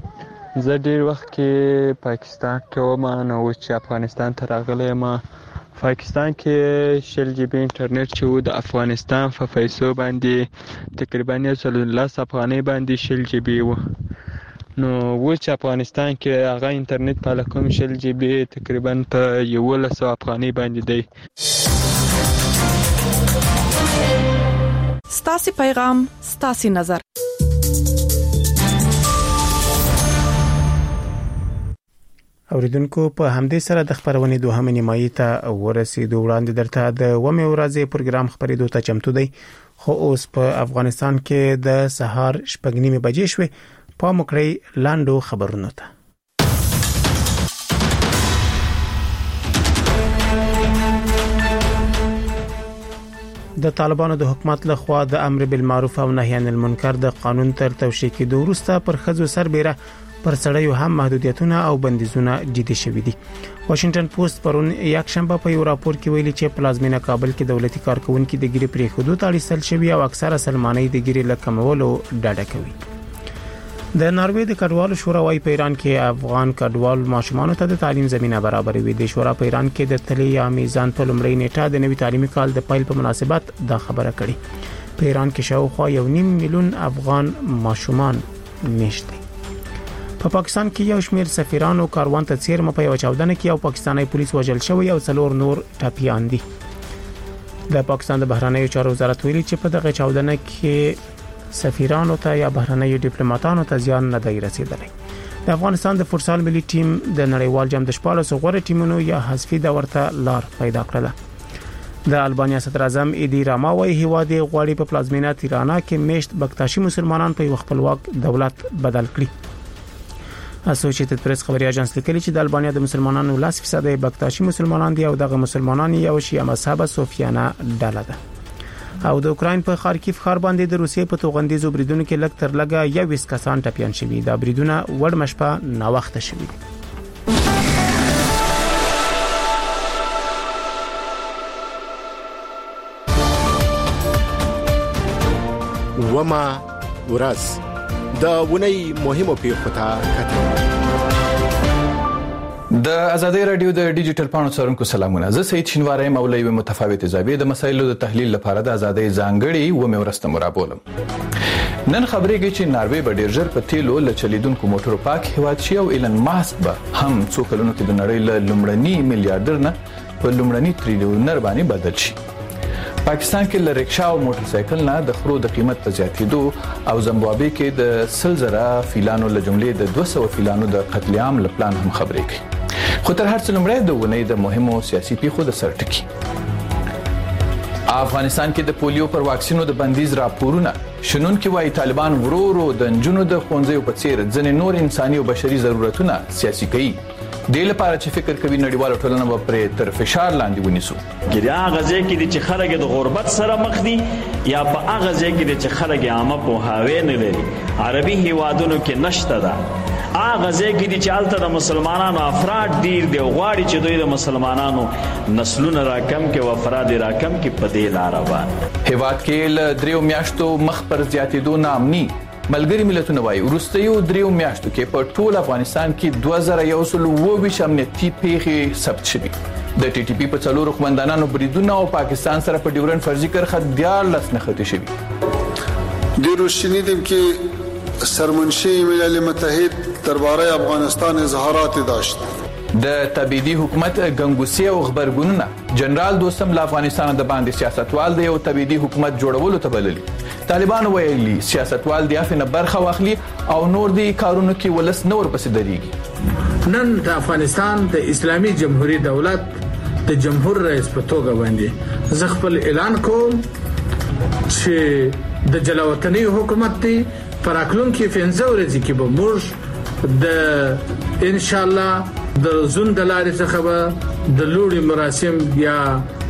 درلودې. زه ډېر وخت کې پاکستان کې وم، نو اوس چې افغانستان ته راغلی یم پاکستان کې 100 جی بي انټرنیټ چې و د افغانستان په پیسو باندې تقریبا 110 افغانۍ باندې 100 جی بي و. نو و چې افغانستان کې هغه انټرنیټ په لکم 100 جی بي تقریبا په 1100 افغانۍ باندې دی. ستاسو پیغام ستاسو نظر. اوریدونکو په همدې سره د خبرونې دوهمه نیمایي ته ورسېدو. وړاندې درته د ومه ورځې پروګرام خبرېدو ته چمتو دی، خو اوس په افغانستان کې د سهار 8:30 بجې شوې. په مکړی لاندو خبرونو ته. د طالبانو د حکومت لخوا د امر بالمعروف او نهي عن المنکر د قانون تر توشیح کېدو وروسته پر خځو سربېره پر سړیو هم محدودیتونه او بندیزونه جدي شوي دي. واشنگټن پوسټ پرون یک شنبه په یو راپور کې ویلي چې پلازمینه کابل کې دولتي کارکونکو د ګری پرې خودو ته اړیسل شوی او اکثره سلمانۍ د ګری لکمولو ډاډه کوي. د ناروې د کډوالو شورا وايي په ایران کې افغان کډوال ماشومان ته د تعلیم زمينه برابروي. د شورا په ایران کې د تلې یا میزان په لومړی نیټه د نوي تعلیمي کال د پیل په مناسبت دا خبره کړې. په ایران کې شاوخوا 1.5 میلیون افغان ماشومان مېشت دي. په پاکستان کې یو شمېر سفیرانو کاروان ته څیرمه په یو چاودنه کې او پاکستاني پولیس وژل شوی او 4 نور ټپیان دي. د پاکستان د بهرنیو چارو وزارت ویلي چې په دغه چاودنه کې سفیرانو ته یا بهرنیو ډیپلوماټانو ته زیان نه دی رسیدلی. د افغانستان د فوتسال ملي ټیم د نړیوال جام د 14 غوړ ټیمونو یا حذفي د ورته لار پیدا کړله. د البانیا صدر اعظم ایدی راما وايي هیواد غواړي په پلازمینه تیرانا کې میشت بکتاشي مسلمانان په خپلواک دولت بدل کړي. اسوسییټډ پریس خبري اژانس لیکلي چې د البانیا د مسلمانانو 10% بکتاشي مسلمانان دي او دغه مسلمانان یو شیعه مذهب صوفیانه ډله ده. او د اوکراین په خارکیف ښار باندې د روسیې په توغندیزو بریدونو کې لږ تر لږه 21 کسان ټپیان شوي. دا بریدونه وړ مشپه نا وخت شوي. وما ورځ د ونی مهمو پیښو ته کتل. د ازادي رادیو د ډیجیټل پاڼو څارونکو سلامونه. زه سید شینواری مولوی و متفاوت زاویه د مسایلو د تحلیل لپاره د ازادي ځانګړي و مې ورسته مرابولم. نن خبرېږي چې ناروې به ډیر ژر په تیلو له چلیدونکو موټرو پاک هیواد شي او ایلن ماسک به هم څو کلونو کې د نړۍ له لومړني میلیارډر نه په لومړني ټریلیونر باندې بدل شي. پاکستان کې ل رکشا او موټر سایکل نه د خرو د قیمت په زیاتېدو او زمبابوې کې د 100,000 فیلانو له جملې د 200 فیلانو د قتل عام لپلان هم خبرې کوي. خو تر هر څه لومړی د ونې د مهمو سیاسي پیښو د سرټکی. افغانستان کې د پولیو پر واکسینو د بندیز راپورونه شنونکي وايي طالبان ورورو د انجونو د خونځو په څیر ځنې نور انساني او بشري ضرورتونه سیاسي کوي. د لپاره چې فکر کوي نړیواله ټولنه به پر تر فشار لاندې ونیسو. ګریا غزه کې چې خلک د غربت سره مخ دي یا په هغه ځای کې چې خلک عامه په هاوی نه لري. عربي هیوادونو کې نشته ده. هغه ځای کې چې الته د مسلمانانو افراد ډیر دی غواړي چې دوی د مسلمانانو نسلونه راکم کې او افراد راکم کې په دې لار روان. هیواد کې ل دریو میاشتو مخ پر زیاتېدو نامني ملګری ملتونه وايي وروستیو دریو میاشتو کې په ټول افغانستان کې 2122 امنیتي پیښې ثبت شوي. د ټي ټي پی په څلورو قومندانانو بریدونه او پاکستان سره په ډیورن فرضي کرخه 14 نښتې شوي. د روشنیدم کې سرمنشی ملل متحد درباره افغانستان اظهارات داشت. د تبعیدي حکومت غنګوسی او خبرګونونه جنرال دوستم له افغانستان د باندې سیاستوال دی او تبعیدي حکومت جوړولو ته بللی. طالبان ویلي سیاستوال د افنه برخه واخلي او نور دي کارونو کې ولس نور پسې دريږي. نن د افغانستان د اسلامي جمهوریت دولت د جمهور رئیس په توګه باندې زه خپل اعلان کوم چې د جلاوطنۍ حکومت دی پراکلون کې فنځه ورځې کې به موږ د ان شاء الله د زون د لارې څخه به د لوړي مراسم یا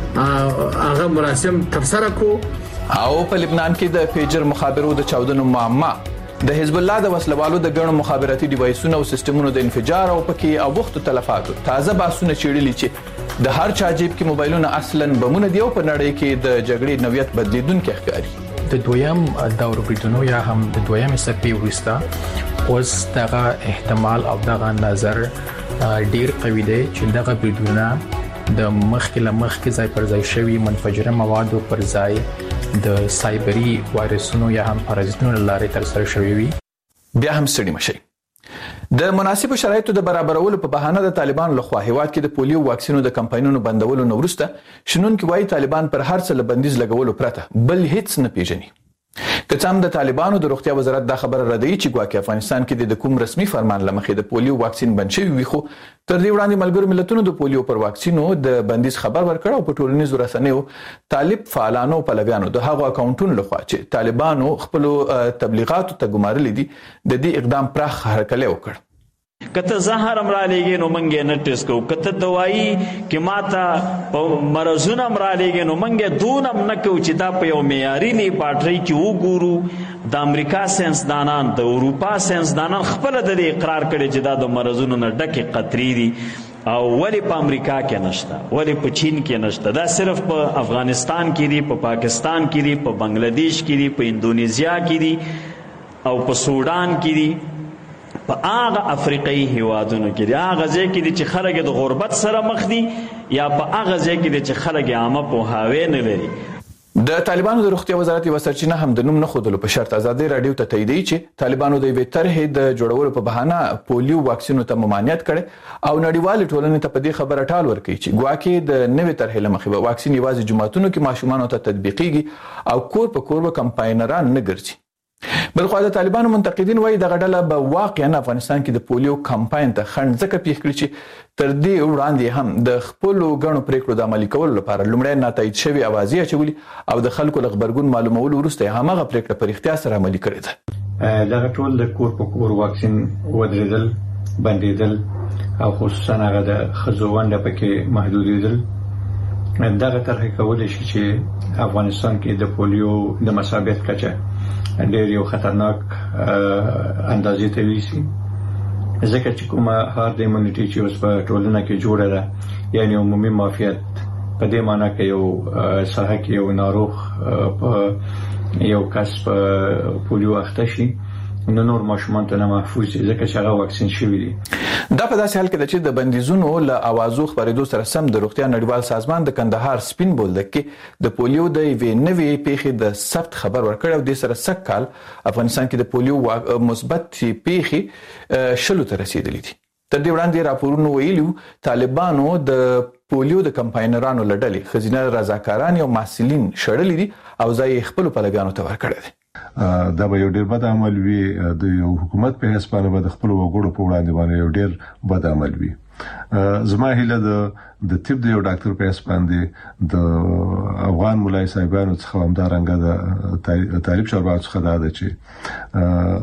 هغه مراسم ترسره کو. او په لبنان کې د پیجر مخابرو د چاودنو معما د حزب الله د وسلوالو د ګڼو مخابراتي ډیوایسونو او سیستمونو د انفجار او پکې او وخت تلفاتو تازه باسونه چیرلی چې د هر چا جیب کې موبایلونه اصلا بمونه دی او په نړۍ کې د جګړې نویت بدلیدونکو ښکاري. د دویم دور بریدونو یا هم د دویم سپی وروسته اوس دغه احتمال او دغه نظر ډیر قوي دی چې دغه بریدونه د مخکې ځای پر ځای شوی منفجره موادو پر ځای د سایبری وایرسونو یا هم پارازیتونو لارې تر سره شوی وي. بیا هم ستړي مشي. د مناسب شرایطو د برابرولو په بهانه د طالبانو لخوا هیواد کې د پولیو واکسینو د کمپاینونو بندولو نه وروسته شنونکي وایي طالبان پر هر څه له بندیز لګولو پرته بل هیڅ نه پیژني. که څه هم د طالبانو د روغتیا وزارت دا خبره ردوي چې ګواکې افغانستان کې د کوم رسمي فرمان لمخې د پولیو واکسین بند شوی وي، خو تر دې وړاندې ملګرو ملتونو د پولیو پر واکسینو د بندیز خبر ورکړ او په ټولنیزو رسنیو طالب فعالانو پلویانو د هغو اکاونټونو لخوا چې طالبانو خپل تبلیغاتو ته ګمارلي دي د دې اقدام پراخ هرکلی وکړ. کته زهر امرا لګي نو منګه نه ټیسټ کو، کته دوايي کې ماته مرزونه امرا لګي نو منګه دونم نه کو چې دا په یو معیاري لیبارټري کې وګورو. د امریکا ساينسدانان د اروپا ساينسدانان خپل د اقرار کړي چې دا د مرزونو نه ډکه قطري دي او ولی په امریکا کې نشته، ولی په چین کې نشته، دا صرف په افغانستان کې دي، په پاکستان کې دي، په بنگلاديش کې دي، په اندونیزیا کې دي او په سودان کې دي، په هغه افریقایي هیوادونو کې دي، هغه ځای کې دي چې خلک د غربت سره مخ دي یا په هغه ځای کې دي چې خلک عامه پوهاوی نه لري. د طالبانو د روغتیا وزارت یو سرچینه هم د نوم نه خودلو په شرط ازادي رادیو ته تاییدي چې طالبانو د یوې طرحې د جوړولو په بهانه پولیو واکسینو ته ممانعت کړي او نړیوال ټولنې ته په دې خبره ټال ورکړي چې ګواکې د نوې طرحې لمخې به واکسین یوازې جماعتونو کې ماشومانو ته تطبیقيږي او کور په کور به کمپاینران نه ګرځي. بلخو د طالبانو منتقدین وایي دغه ډله به واقعا افغانستان کې د پولیو کمپاین ته خنډ ځکه پیښ کړي چې تر دې وړاندې هم د خپلو ګڼو پریکړو د عملي کولو لپاره لومړی ناتایید شوي اوازې اچولي او د خلکو له غبرګون معلومولو وروسته همغه پریکړه په رښتیا سره عملي کړې ده. دغه ټول د کور په کور واکسین ودرېدل، بندېدل او خصوصا هغه د ښځو ونډه پکې محدودېدل، دغه طرحې کولی شي چې افغانستان کې د پولیو د مصابیت کچه ډېر یو خطرناک اندازې ته ویسي، ځکه چې کومه هارد ایمونیټي چې اوس په ټولنه کې جوړه ده، یعنی عمومي معافیت، په دې معنی کې یو ساحه کې یو ناروغ په یو کس په پولیو اخته شي نو نور ماشومان ته نه محفوظ دي ځکه چې هغه واکسین شوي دي. دا په داسې حال کې ده چې د بندیزونو له اوازو خبرېدو سره سم د روغتیا نړیوال سازمان د کندهار سپین بولدک کې د پولیو د یوې نوې پیښې د ثبت خبر ورکړ او د سره سږ کال افغانستان کې د پولیو مثبت پیښې 10 ته رسیدلې دي. تر دې وړاندې راپورونو ویلي طالبانو د پولیو د کمپاینرانو لړلې خزینه رضاکاران او محصلین شړلې دي او ځای خپل پلویانو ته ورکړي دي. دا به یو ډیر بد عمل وي د یو حکومت په حسابه به د خپل وګړو په وړاندې باندې یو ډیر بد عمل وي. زما هیله د طب د یو ډاکټر په حسابه د افغان مولای صاحبانو څخه همدارنګه د طالب شربات څخه دا چې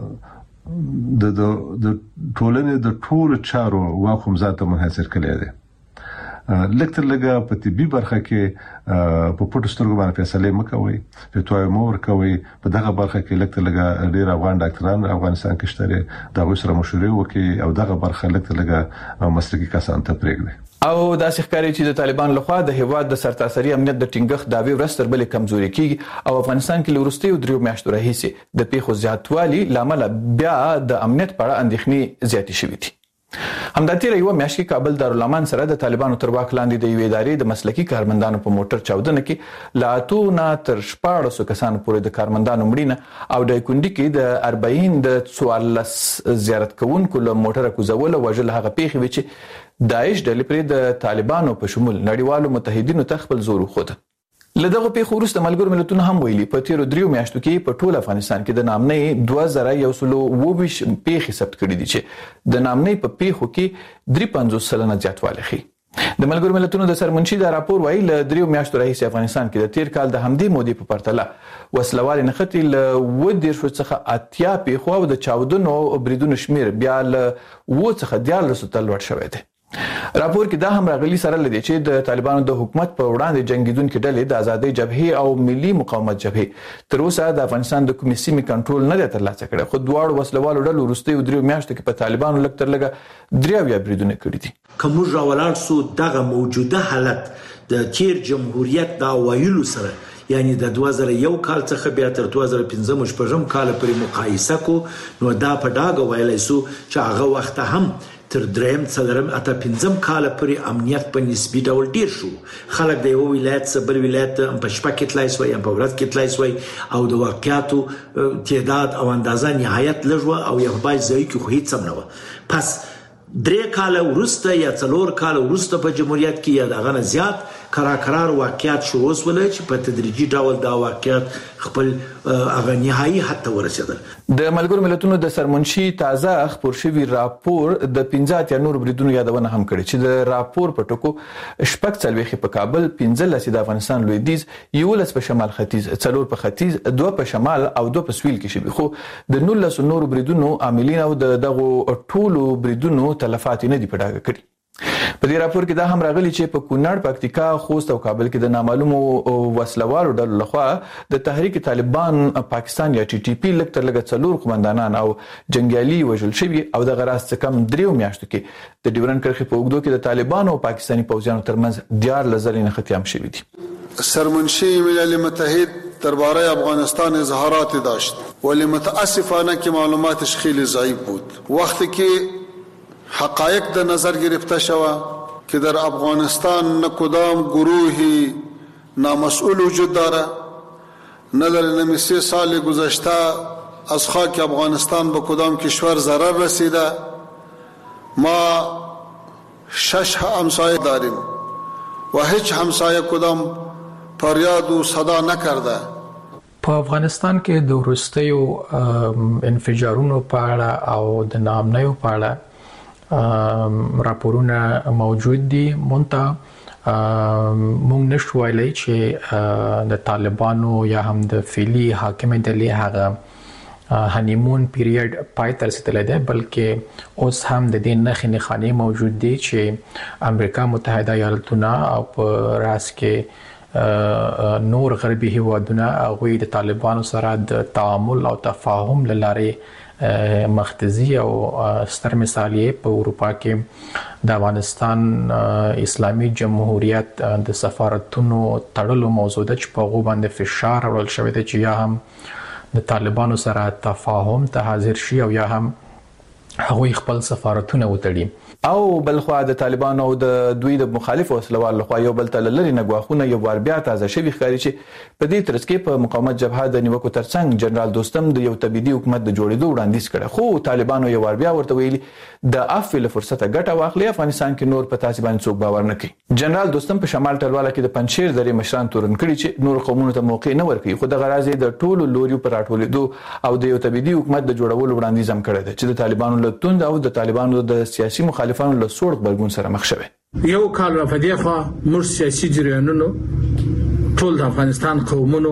د ټولنې د ټولو چارو واخم ذاته منحصر کړي دي. لکه لګه په طبي برخه کې په پټو سترګو باندې فیصله مکوي، فتوی مور کوي، په دغه برخه کې لکه لګه ډیر افغان ډاکټران افغانستان کې شته د سره مشورې وکي او دغه برخه لکه لګه مسلکي کسان ته پرېږدي. او دا ښکاري چې د طالبان لخوا د هیواد د سرتاسري امنیت د ټینګښت داوی ورستر بل کمزوري کیږي او افغانستان کې لورستیو دریو میاشتو راهیسي د پیښو زیاتوالي لامل بیا د امنیت په اړه اندېښنې زیاتې شوې دي. همداتې یو میاشت کې کابل دارالامان سره د طالبانو تر واک لاندې د یوې ادارې د مسلکي کارمندانو په موټر چاودنه کې لا اتونه تر 1400 کسانو پورې د کارمندانو مړینه او د کندي کې د 40 د 14 زیارت کوونکو له موټر کوزول وژل هغه پیښې وي چې داعش ډلې پر د طالبانو په شمول نړیوالو متحدینو ته خپل زور وخوده. لدغه پیښو وروسته ملګرو ملتونو هم ویلي په تیرو 3 میاشتو کې په ټول افغانستان کې د نامنۍ 2122 پیښې ثبت کړې دي چې د نامنۍ په پیښو کې 53% زیاتوالی ښیي. د ملګرو ملتونو د سرمنشي دا راپور وایي له 3 میاشتو راهیسې افغانستان کې د تیر کال د همدې مودې په پرتله وسلوالې نښتې له 10 څخه 80 پیښو او د چاودنو بریدونو شمیر بیا له 9 څخه 14 ته لوړ شوی دی. راپور کې دا هم راغلي سره لدی چې د طالبانو د حکومت په وړاندې جنگیدونکو ډلې د آزادۍ جبهې او ملي مقاومت جبهې تر اوسه د افغانستان د کومې سیمې کنټرول نه ترلاسه کړی، خو دواړو وسلوالو ډلو وروستیو 3 میاشتو کې په طالبانو لږ تر لږه 3 بریدونه کړي دي. کوم راولان سو دغه موجوده حالت د تیر جمهوریت دا وایلو سره یعنی د 2001 کال څخه بیا تر 2015 کال پورې مقایسه کو نو دا په ډاګه ویلای سو چې هغه وخت هم تر دریم څلورم اته پنځم کال پورې امنیت په نسبي ډول ډیر شو. خلک د یو ولایت څخه بل ولایت په شپه کې تلای شوی یا په ورځ کې تلای شوی او د واقعیاتو تعداد او اندازه نهایت لږ او یو بای ځای کې خو هیڅ هم نه و. پس 3 کال وروسته یا 4 کال وروسته په جمهوریت کې یا دغه نه زیات قرار واقعیات شروع وسول چې په تدریجي ډول دا واقعیات خپل هغه نهایي حد ته ورسېدل. د ملګرو ملتونو د سرمنشي تازه خبر شوی راپور د 15 یا نور بریدونو یادونه هم کړې چې د راپور په ټکو شپږ څلويخي په کابل، 15 د افغانستان لویدیځ، 11 په شمال ختیځ، 4 په ختیځ، 2 په شمال او 2 په سویل کې شوی. خو د 19 نور بریدونو عاملین او دغه ټولو بریدونو تلفات نه دي پټاګه کړي. په دې راپور کې دا هم راغلي چې په کونړ، پکتیکا، خوست او کابل کې د نامعلومو وسلوالو ډلو لخوا د تحریک طالبان پاکستان یا ټي ټي پی لکه تر لږه 4 قومندانان او جنگیالي وژل شوي او د غراس څخه کم 3 میاشتو کې د ډیورن کرښې په اوږدو کې د طالبان او پاکستاني پوځیانو ترمنځ 14 ځلې ختیام شوي دي. سرمنشی ملل متحد درباره افغانستان اظهاراتی داشت ولی متاسفانه که معلوماتش خیلی ضعیف بود. وقتی که حقایق در نظر گرفته شود که در افغانستان نه کدام گروهی نامسئول وجود داره، نه در نمی 3 سال گذشته از خاک افغانستان به کدام کشور ضرر رسیده. ما 6 همسایه داریم و هیچ همسایه کدام فریاد و صدا نکرده. په افغانستان کې د وروستیو انفجارونو په اړه او د ناامنیو په اړه راپورونه موجود دي. مونږ نشو ویلای چې د طالبانو یا هم د فعلی حاکمه ډلې هغه هنیمون پیریډ پای ته رسیدلی دی، بلکې اوس هم د دې نښې نښانې موجود دي چې امریکا متحده ایالتونه او په راس کې نور غربي هیوادونه هغوی د طالبانو سره د تعامل او تفاهم له لارې مختزی او ستر مثال یې په اروپا کې د افغانستان اسلامي جمهوریت د سفارتونو تړلو موضوع ده چې په هغو باندې فشار اړول شوی دی چې یا هم د طالبانو سره تفاهم ته حاضر شي او یا هم هغوی خپل سفارتونه وتړي. او بلخوا د طالبانو او د دوی د مخالف وسلوال لخوا یو بل تل لري نګواخونه یو بار بیا تازه شوی ښکاري چې په دې ترڅ کې په مقاومت جبهه د نیوکو ترڅنګ جنرال دوستم د یو تبعیدي حکومت د جوړېدو وړاندیز کړ. خو طالبانو یو بار بیا ورته ویلي د عفو له فرصته ګټه واخلي، افغانستان کې نور په تاسو باندې څوک باور نه کوي. جنرال دوستم په شمال ټلواله کې د پنځشیر درې مشران تورن کړي چې نور قومونو ته موقع نه ورکړي، خو د غراض د ټولو لوريو پر راټولېدو او د یو تبعیدي حکومت د جوړولو وړاندیز هم کړی دی چې د طالبانو له توند او د طالبانو د سیاسي مخالفانو له سوړ غبرګون سره مخ شوی. یو کال را پدې خوا موږ سیاسي جریانونو ټول د افغانستان قومونو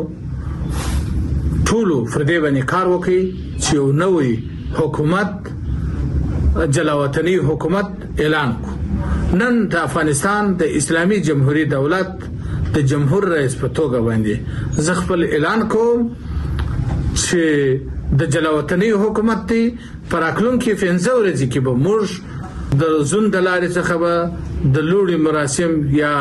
ټولو فردي باندې کار وکړي چې یو نوې حکومت جلاوطنی حکومت اعلان کو. نن د افغانستان د اسلامي جمهوریت دولت د جمهور رئیس په توګه باندې زه خپل اعلان کوم چې د جلاوطنی حکومت دی پر اکلون کې 15 ورځې کې به موږ د زون د لارې څخه به د لوړي مراسم یا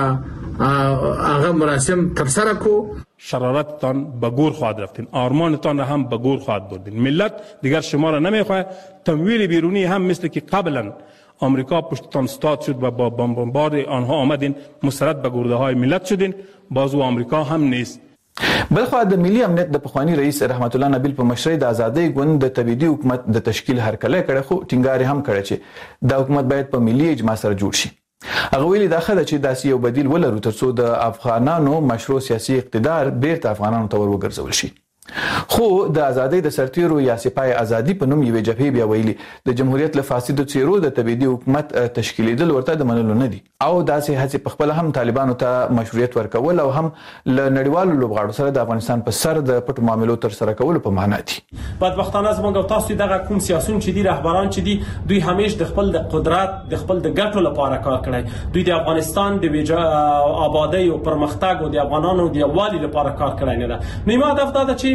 هغه مراسم ترسره کو. شرارتتان به گور خواهد رفتین، آرمانتان را هم به گور خواهد بردین. ملت دیگر شما را نمیخواه. تمویل بیرونی هم مثل که قبلا آمریکا پشتتان استاد شد و با بمبارد آنها آمدین مسترد به گرده های ملت شدین، بازو آمریکا هم نیست. بلخوا د ملي امنیت د پخوانی رئیس رحمت الله نبیل په مشرۍ د آزادۍ ګوند د تبعیدي حکومت د تشکیل هرکلی کړی، خو ټینګار هم کړی چې دا حکومت باید په ملي اجماع سره جوړ شي. هغه ویلي دا خله چې داسې یو بدیل ولرو ترڅو د افغانانو مشروع سیاسي اقتدار بیرته افغانانو ته ورګرځول شي. خو د ازادۍ د سرتیرو یا سپای ازادي په نوم یوې جبهې بیا ویلي د جمهوریت له فاسدو څیرو د تبعیدي حکومت تشکیلیدل ورته د منلو نه دي او داسې هڅې په خپل هم طالبانو ته مشروعیت ورکول او هم له نړیوالو لوبغاړو سره د افغانستان په سر د پټو معاملو تر سره کولو په معنا دي. بدبختانه زموږ او تاسو دغه کوم سیاسيون چې دي رهبران چې دي دوی همیش د خپل د قدرت د خپل د ګټو لپاره کار کوي. دوی د افغانستان د آبادی او پرمختګ او د افغانانو د یووالي لپاره کار کوي نه ده. نیمه هدف دا چې په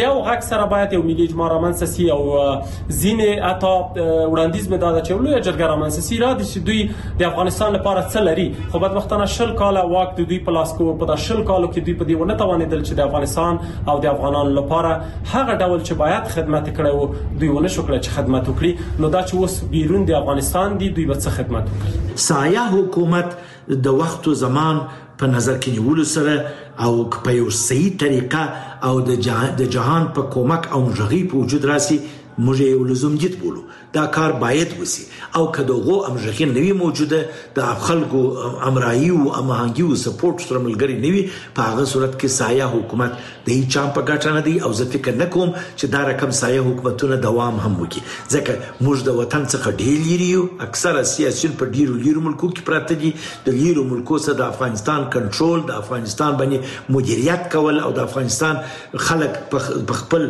په یو غږ سره باید یو ملي اجماع رامنځته شي او ځینې اتا وړاندیز مې دا چې لوی جرګه رامنځته شي را دي چې دوی د افغانستان لپاره څه لري خو بدبختانه 10 کاله واک د دوی په لاس کې په 10 کالو کې دوی په دې ونه توانیدل چې د افغانستان او د افغانانو لپاره هغه ډول چې باید خدمت کړي وو دوی ونه شو کړی چې خدمت وکړي نو دا چې اوس بیرون د افغانستان دي دوی به څه خدمت وکړي. سایه حکومت د وخت او زمان په نظر کې نیول سره او په یو صحیح طریقه او د جهان په کومک او مجري په وجود راسي موږ یو لزوم جد بولو دا کار باید وسی او کدوغو امجخین نوی موجوده د خلکو امرایي او امهنګي او سپورټ سره ملګری نوی په هغه صورت کې سایه حکومت د هیڅ چا په ګټه نه دی او زه فکر نکوم چې دا رقم سایه حکومتونه دوام هم وکړي ځکه موږ د وطن څخه ډیر لري یو اکثره سیاسيون په ډیرو ملکو کې پراته دي د ډیرو ملکو سره د افغانستان کنټرول د افغانستان باندې مدیریت کول او د افغانستان خلک په خپل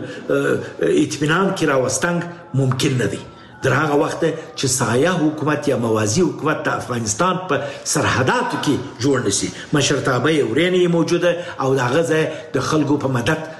اطمینان کې راوستنګ ممکن نه دی در هغه وخت چې سایه حکومت یا موازی حکومت د افغانستان په سرحداتو کې جوړ نشي مشرتابه ورېنی موجوده او دغه ځای د خلکو په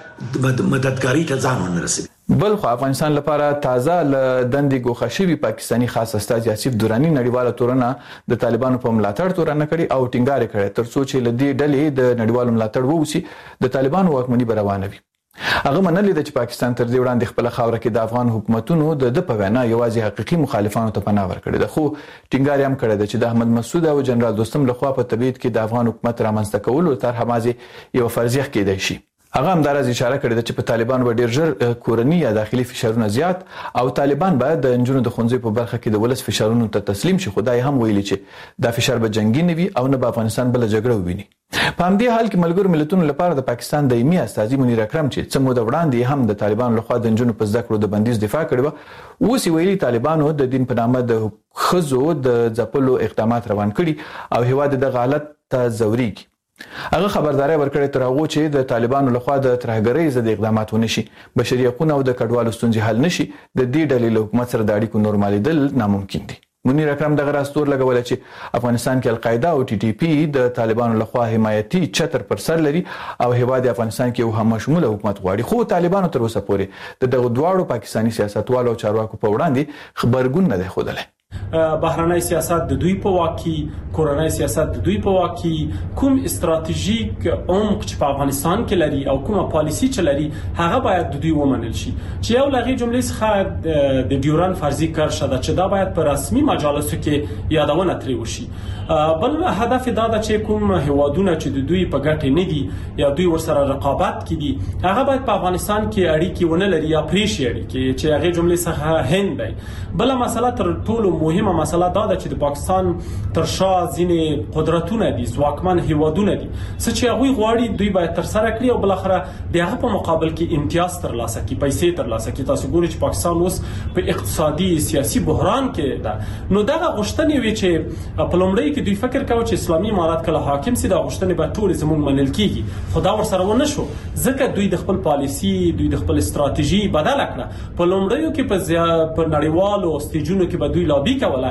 مددګاری ته ځان ونرسي. بل خو افغانستان لپاره تازه دندې ګوښه شوی پاکستانی خاص استاذ یاسف دورانی نړیواله تورنه د طالبانو په ملاتړ تورنه کړي او ټینګار کړي ترڅو چې لدی ډلې د نړیوالو ملاتړ ووسی د طالبانو واکمنۍ روانه وي. هغه منلي د چې پاکستان تر دې وړاندې خپل خاوره کې د افغان حکومتونو د په وینا یوازې حقيقي مخالفانو ته پناه ورکړي ده خو ټینګار هم کړی ده چې د احمد مسعود او جنرال دوستم لخوا په تبعید کې د افغان حکومت رامنځته کولو تر همازې یو فرضیه کېدای شي. هغه هم دراز اشاره کړې ده چې په طالبان به ډیر ژر کورنی یا داخلي فشارونه زیات او طالبان باید د انجونو د خونځي په برخه کې د ولس فشارونو ته تسلیم شي. خدای هم ویلي چې دا فشار به جنگي نه وي او نه به افغانستان بل جګړه وویني. په همدې حال کې ملګرو ملتونو لپاره د پاکستان دایمي استازي منیر اکرم چې څه موده وړاندې هم د طالبان لخوا د انجونو په زده کړو د بندیز دفاع کړې و اوس ویلي طالبانو د دین په نامه د خزو د ځپلو اقدامات روان کړي او هیواد د حالت ته زوريږي. هغه خبرداري ورکړې تر هغه چې د طالبانو لخوا د ترهګرۍ ضد اقدامات ونشي بشري حقوق او د کډوالو ستونزې حل نشي د دې ډلې له حکومت سره د اړیکو نورمالېدل ناممکن دي. منیر اکرم دغه راستور لګول چې افغانستان کې القاعده او ټي ټي پی د طالبانو لخوا حمایتي چتر پر سر لري او هیواد افغانستان کې یو همشموله حکومت غواړي خو طالبانو تر اوسه پورې د دغه دواړو پاکستاني سیاستوالو او چارواکو په وړاندې خبرګون نه دی ښودلی. بهرنۍ سیاست د دوی په واکي کورنۍ سیاست د دوی په واکي کوم استراتیژیک عمق چې په افغانستان کې لري او کومه پالیسی چې لري هغه باید د دوی ومنل شي چې یو لغې جملې څخه د ډیوران فرضي کرښه ده چې دا باید په رسمي مجالسو کې یادونه ترې وشي. بل هدف دا ده چې کوم هوادونه چې د دوی په ګټه نه دي یا دوی ورسره رقابت کې دي هغه باید په افغانستان کې اړیکې ونه لري یا پریشي اړیکې چې هغه جملې څخه هند دی. بل مسله تر ټولو مهمه مسله دا ده چې د پاکستان تر شا ځینې قدرتونه دي ځواکمن هیوادونه دي څه چې هغه غواړي دوی باید تر سره کړي او بل اخره دغه په مقابل کې امتیاز ترلاسه کړي پیسې ترلاسه کړي. تاسو ګورئ چې پاکستان اوس په اقتصادي سیاسي بحران کې ده نو دغه غوښتنې وی چې په لومړی کې دوی فکر کاوه چې اسلامي امارات کله حاکم سي دا غوښتنې به ټول زموږ منل کیږي خو دا ورسره ونه شو ځکه دوی د خپل پالیسی دوی د خپل استراتیژي بدل کړه. په لومړیو کې په نړیوالو استیجونو کې به دوی لابي کوله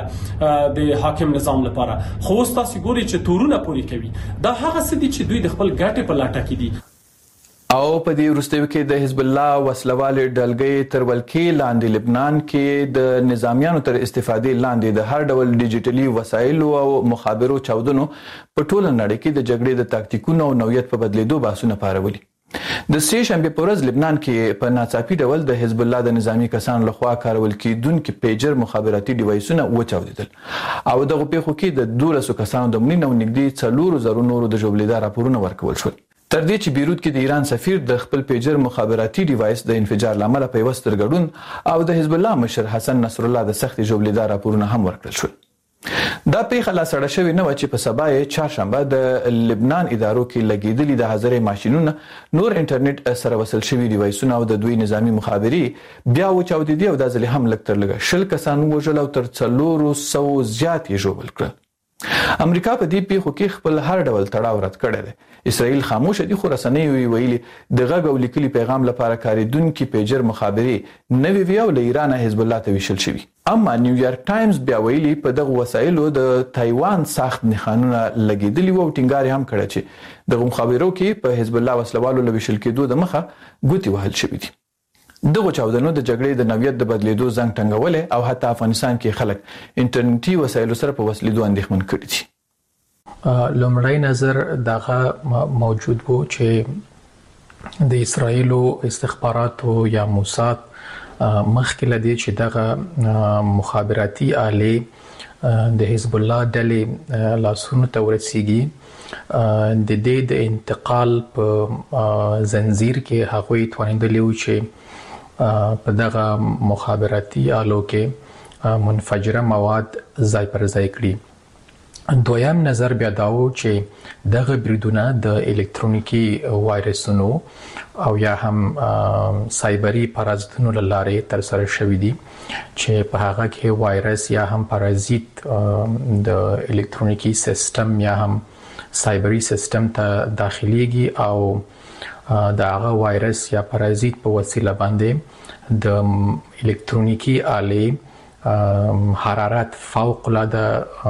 د حاکم نظام لپاره خو اوس تاسو ګورئ چې تورونه پوری کوي دا هغه څه دي چې دوی د خپل ګټې په لټه کې دي. او په دې وروستیو کې د حزب الله وسلوالې ډلګۍ تر ولکې لاندې لبنان کې د نظامیانو تر استفادې لاندې د هر ډول ډیجیټلي وسایلو او مخابرو چاودنو په ټوله نړۍ کې د جګړې د تاکتیکونو او نوعیت په بدلیدو بحثونه پارولي. د سې شنبه په ورځ لبنان کې په ناڅاپي ډول د حزب الله د نظامی کسان لخوا کارول کېدونکو پیجر مخابراتي ډیوایسونه وچاودیدل او دغه پیښو کې د 200 کسانو د مړینې او نږدې 400 نورو د ژوبلیدا راپورونه ورکول شول. تر دې چې بیروت کې د ایران سفیر د خپل پیجر مخابراتي ډیوایس د انفجار لامل په وستر ګډون او د حزب الله مشر حسن نصر الله د سخت ژوبلیدا راپورونه هم ورکړل شول. دا پیښه لا سړه شوې نه و چې په سبا یې چهارشنبه د لبنان ادارو کې لګیدلي د هزارې ماشینونه نور انټرنیټ سره وصل شوي ډیوایسونه او د دوی نظامی مخابرې بیا وچاودېدې او دا ځل هم لږ تر لږه 10 کسان وژل او تر 400 زیات یې ژوبل کړل. امریکا په دې پیښو کې خپل هر ډول تړاو رد کړی دی. اسرائیل خاموش دي خو رسنۍ ویلي د غږ او لیکلي پیغام لپاره کاریدونکو پیجر مخابري نوي ویو له ایران حزب الله ته ویشل شوی. اما نیویارک ټایمز بیا ویلي په دغه وسایلو د تایوان ساخت نښانونه لګیدلی وو، ټینګار هم کړی چې دغه مخابرو کې په حزب الله وسلوالو لويشل کېدو د مخه ګوتی وهل شوی دي. دغه چاودنو د جګړې د نوعیت د بدلیدو زنګ ټنګولې او حتی افغانستان کې خلک انټرنیټي وسایلو سره په وسلیدو اندېښمن کړي دي. لومړی نظر دغه موجود وو چې د اسرایلو استخباراتو یا موساد مخکې لدی چې دغه مخابراتي آلې د حزب الله ډلې لاسونو ته ورسیږي، د دې د انتقال په زنجیر کې هغوی توانیدلی و چې په دغه مخابراتي آلو کې منفجره مواد ځای پر ځای کړي. دویم نظر بیا داو چې دغه بریدونه د الکترونیکی وایرسونو او یا هم سایبری پارازیتونو لاره تر سره شوې دي چې په هغه کې وایرس یا هم پارازیت د الکترونیکی سیستم یا هم سایبری سیستم ته داخليږي او د هغه وایرس یا پارازیت په وسیله باندې د الکترونیکی آلې حرارت فوق العاده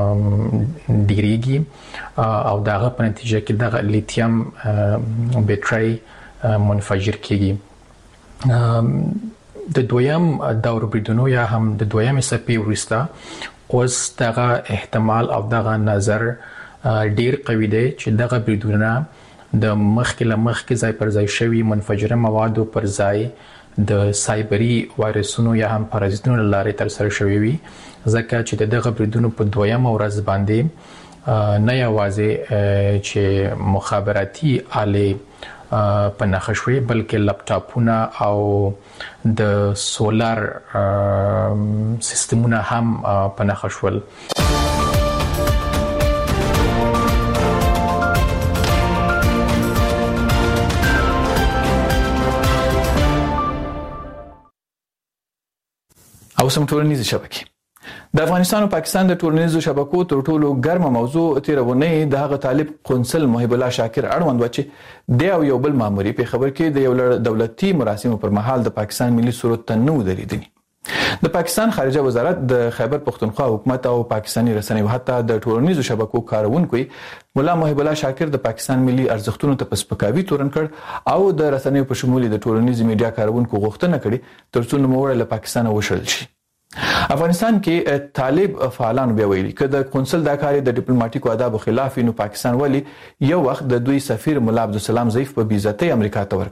ډیریږي او دغه په نتیجه کې دغه لیتیم بیټری منفجر کیږي. د دویم دور بریدونو یا هم د دویم سپې وروسته اوس دغه احتمال او دغه نظر ډیر قوي دی چې دغه بریدونه د مخکې ځای پر ځای شوی منفجره موادو پر ځای د سایبری وایرسونو یا هم پارازیتونو لاره تر سره شوی وي، ځکه چې دغه بریدونو په دویم ورځ باندې نه یوازې چې مخابراتي آلې په نښه شوې بلکې لپټاپونه او د سولار سیستمونه هم په نښه شول. او سم ټولنیزه شبکې د افغانستان او پاکستان د ټولنیزو شبکو تر ټولو ګرمه موضوع تیرونه د هغه طالب قونسل محب الله شاکر اړوند و چې د یو بل ماموري په خبر کې د یو دولتي مراسمو پر مهال د پاکستان ملي سرود ته نو دریدلی. د پاکستان خارجه وزارت د خیبر پختونخوا حکومت او پاکستاني رسنیو حتی د ټولنیزو شبکو کارونکو مولا محب الله شاکر د پاکستان ملي ارزښتونو ته پسپکاوي تورن کړ او د رسنیو په شمول د ټولنیزو میډیا کارونکو غوښتنه کړې ترڅو نوموړی له پاکستان وشړل شي. افغانستان کې طالب فعالانو بیا ویلي چې د قونسل د کاري د ډیپلوماټیکو آداب خلاف نو پاکستان ولی یو وخت د دوی سفیر مولا عبدالسلام ضیف په بیزتۍ امریکا ته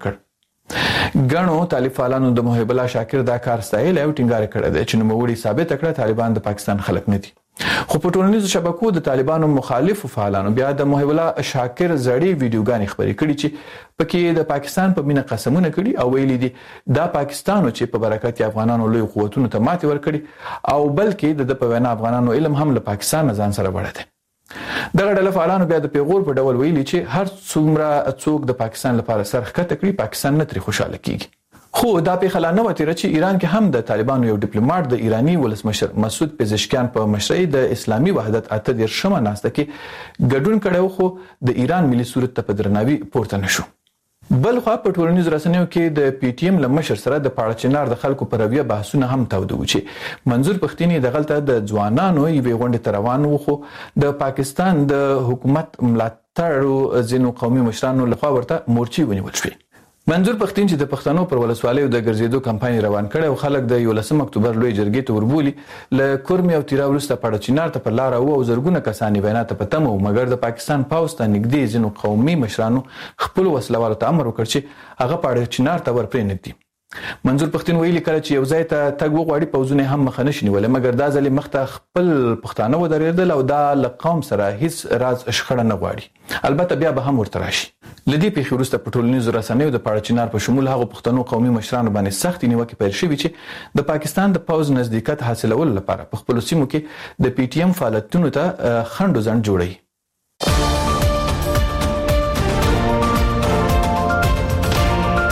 ورکړ. غنو طالب فعالانو د محب الله شاکر دا کار ستایل او ټینګار کړی دی چې نوموړي ثابت کړ طالبان د پاکستان خلک نه دي. خو په ټولنیزو شبکو د طالبانو مخالف فعالانو بیا د محب الله شاکر زړی ویډیوګانې خبرې کړي چې پکې د پاکستان په مینه قسمونه کړي او ویلي دي دا پاکستانو چې په برکت افغانانو لوی قوتونو ته ماتې ورکړي او بلکې د په وینا افغانانو علم هم له پاکستان ځان سره وړي دي. دغه ډله فعالانو بیا د پیغور په ډول ویلي چې هر څومره څوک د پاکستان لپاره سرخکته کړي پاکستان نه ترې خوشاله کیږي. خو دا په خلانه وتیره چې ایران کې هم د طالبانو یو ډیپلوماټ د ایرانی ولسمشر مسعود پزشکیان په مشرۍ د اسلامي وحدت اته د شمه ناسته کې ګډون کړو خو د ایران ملي صورت ته په درناوي پورته نشو. بل خو په ټولنیزو رسنیو کې د پی ټی ایم لمشر سره د پاړچنار د خلکو پر رویه بحثونه هم تاوده و چې منظور پښتینی د غلطه د ځوانانو یوې غونډې روان و خو د پاکستان د حکومت ملاتړ ځینو قومي مشرانو لخوا ورته مورچی ونیول شوې. منظور پښتين چې د پښتنو پر ولسوالیو د ګرځېدو کمپاین روان کړي او خلک د 11 اکتوبر لوی جرګې ته وربولي ل کورمي او تیرا ولسته پړچینار ته پر لار او زرګونه کسانی وینا ته پتم او مګر د پاکستان پاوسته نګدي ځینو قومي مشرانو خپل وسلوالو ته امر وکړ چې هغه پړچینار ته ورپرې نږدي. منظور پښتين ویلي کړ چې یو ځای ته تګ وغواړي پوزونه هم مخنه شنی ولې مګر دا ځلې مخته خپل پښتانه ودرېدل او دا لقوم سره هیڅ راز شخړه نه غواړي. البته بیا به هم ورته راشي. لدی په خورسته په ټولنیزو رسنیو د پاړچینار په شمول هغه پښتنو قومي مشرانو باندې سخت نیوکه پیل شوې چې د پاکستان د پوز نزدېکت حاصلولو لپاره په خپل سیمو کې د پی ټی ایم فعالیتونو ته خندو ځند جوړي.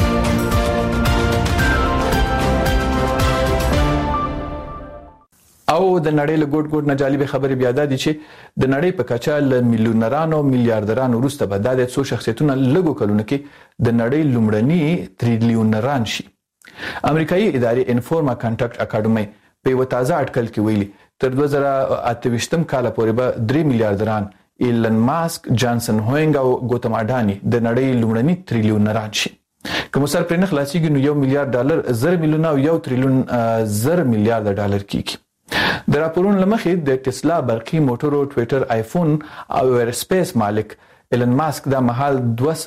او او د نړۍ له ګوټ ګوټ نه جالب خبرې بیا د دي چې د نړۍ په کچه ل میلیونرانو میلیارډرانو وروسته به د څو شخصیتونو لګو کلونه کې د نړۍ لومړني تریلیونران شي. امریکایي ادارې انفورما کانټاکټ اکیډمي په یو تازه اټکل کې ویلي تر 2028 کال پورې به 3 میلیارډران ایلن ماسک، جانسن هوینګ او ګوتم اډانی د نړۍ لومړني تریلیونران شي. کوم سر پر نه خلاصيږي نو $1 مليار 0 میلیون او 1 تریلیون 0 میلیارډ ډالر کیږي. د راپورونو لمخې د ټسلا برقي موټرو، ټویټر، آیفون او ایرسپیس مالک ایلن ماسک د مهال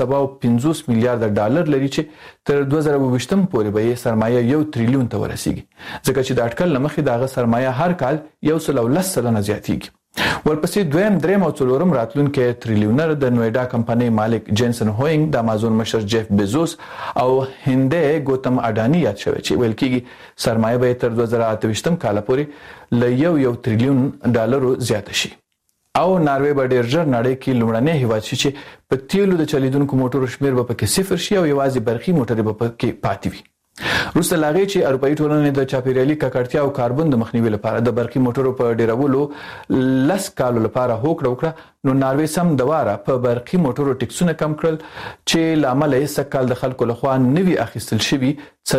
250 میلیارډ ډالر لري چې تر 2020 پورې به یې سرمایه 1 تریلیون ته ورسیږي، ځکه چې د اټکل لمخې دغه سرمایه هر کال 110% زیاتیږي. ورپسې دویم، دریم او څلورم راتلونکي تریلیونر د نویډا کمپنۍ مالک جانسن هوینګ، د امازون مشر جیف بیزوس او هندي ګوتم اډانی یاد شوی چې ویل کېږي سرمایه به تر 2028 کال پورې ل 1 تریلیون ډالر زیات شي. او ناروې به ډیر ژر نړۍ کې لومړنی هیواد شي چې په تیلو د چلیدونکو موټرو شمیر به پکې صفر شي او یوازې برقي موټرې به پکې پاتې وي. روسته لاغې چې اروپאי ټولنې د چاپیریالي ککړتیا او کاربن د مخنیوي لپاره د برقي موټرو په ډیرولو 10 کالو لپاره هوکړه وکړه، نو ناروې سم دواره په برقي موټرو ټیکسونه کم کړل چې لامل یې سکهال د خلکو لخوا نوي اخیستل شوي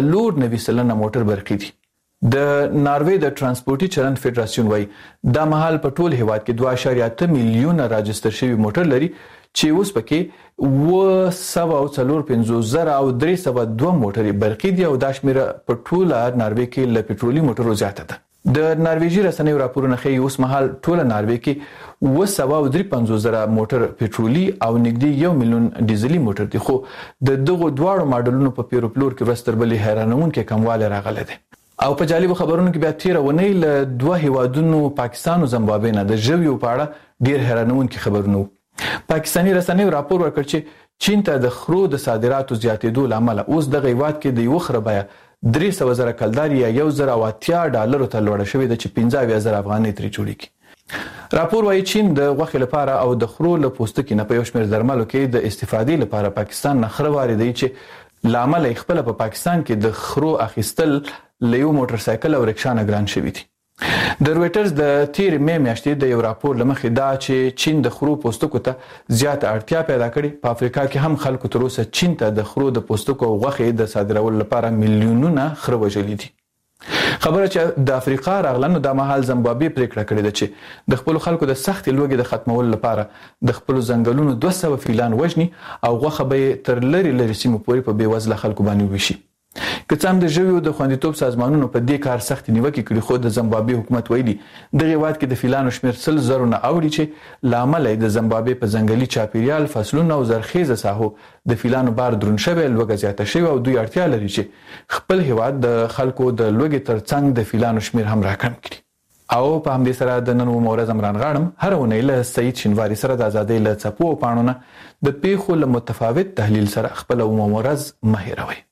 4.9% موټر برقي دي. د ناروې د ترانسپورتي چلند فدراسیون وایي د مهال په ټول هیواد کې 2.8 میلیون راجستر شوي موټر لري چې اوس پکې 750,000 او 302 موټرې برقي دي او دا شمیره په ټوله ناروې کې له پټرولي موټرو زیاته ده. د نارویجي رسنیو راپورونه ښیي اوس مهال ټوله ناروې کې 753,000 موټر پټرولي او نږدې 1 میلیون ډیزلي موټر دي، خو د دغو دواړو ماډلونو په پیرو پلور کې ورستربلې حیرانونکې کموالی راغلی دی. او په جالبو خبرونو کې بیا تیر ونی له دوه هیوادونو پاکستان او زمبابوې نه د ژویو په اړه ډیر حیرانونکي خبرونه. پاکستاني رسنیو راپور ورکړ چې چین ته د خرو د صادراتو زیاتېدو لامل اوس د هیواد کې د یو خره بیه 300,000 کلدار یا $1,080 ته لوړه شوې ده چې 15,000 افغانۍ ترې جوړیږي. راپور وايي چین د غوښې لپاره او د خرو له پوستکي نه په یو شمېر درملو کې د استفادې لپاره پاکستان نه خره واردوي چې لامل یې خپل په پاکستان کې د خرو اخیستل له یو موټر سایکل او رکشا نه ګران شوی دي. د رويټرز د تیر مې میاشتې د یو راپور لمخې دا چې چین د خرو پوستکو ته زیات اړتیا پیدا کړي. په افریقا کې هم خلکو تر اوسه چین ته د خرو د پوستکو او غوښې د صادرولو لپاره میلیونونه خره وژلي دي. خبره چې د افریقا راغلنو د مهال زمبابوې پریکړه کړې ده چې د خپل خلکو د سخت لوګي د ختمولو لپاره د خپل ځنګلونو 200 فیلان وژني او غوښه به تر لری سیمو پورې په بیوزله خلکو باندې وشي. که څه هم د ژویو د خوندیتوب سازمانونو په دې کار سخت نیوکه کړي، خو د زمبابوې حکومت ویلي د هیواد کې د فیلانو شمیر 100,000 نه اوړي چې لامل د زمبابوې په ځنګلي چاپیریال، فصلونو او زرخیزه ساحو د فیلانو بار درون شوی، لوګه زیاته شوی او دوی اړتیا لري چې خپل هیواد د خلکو د لوګي ترڅنګ د فیلانو شمیر هم راکم کړي. او په همدې سره د نن مورز امران غاړم هر ونی له سعید شینواری سره د آزادۍ له چپو پاڼونه د پیښو له متفاوت تحلیل سره خپل مورز مهیروي.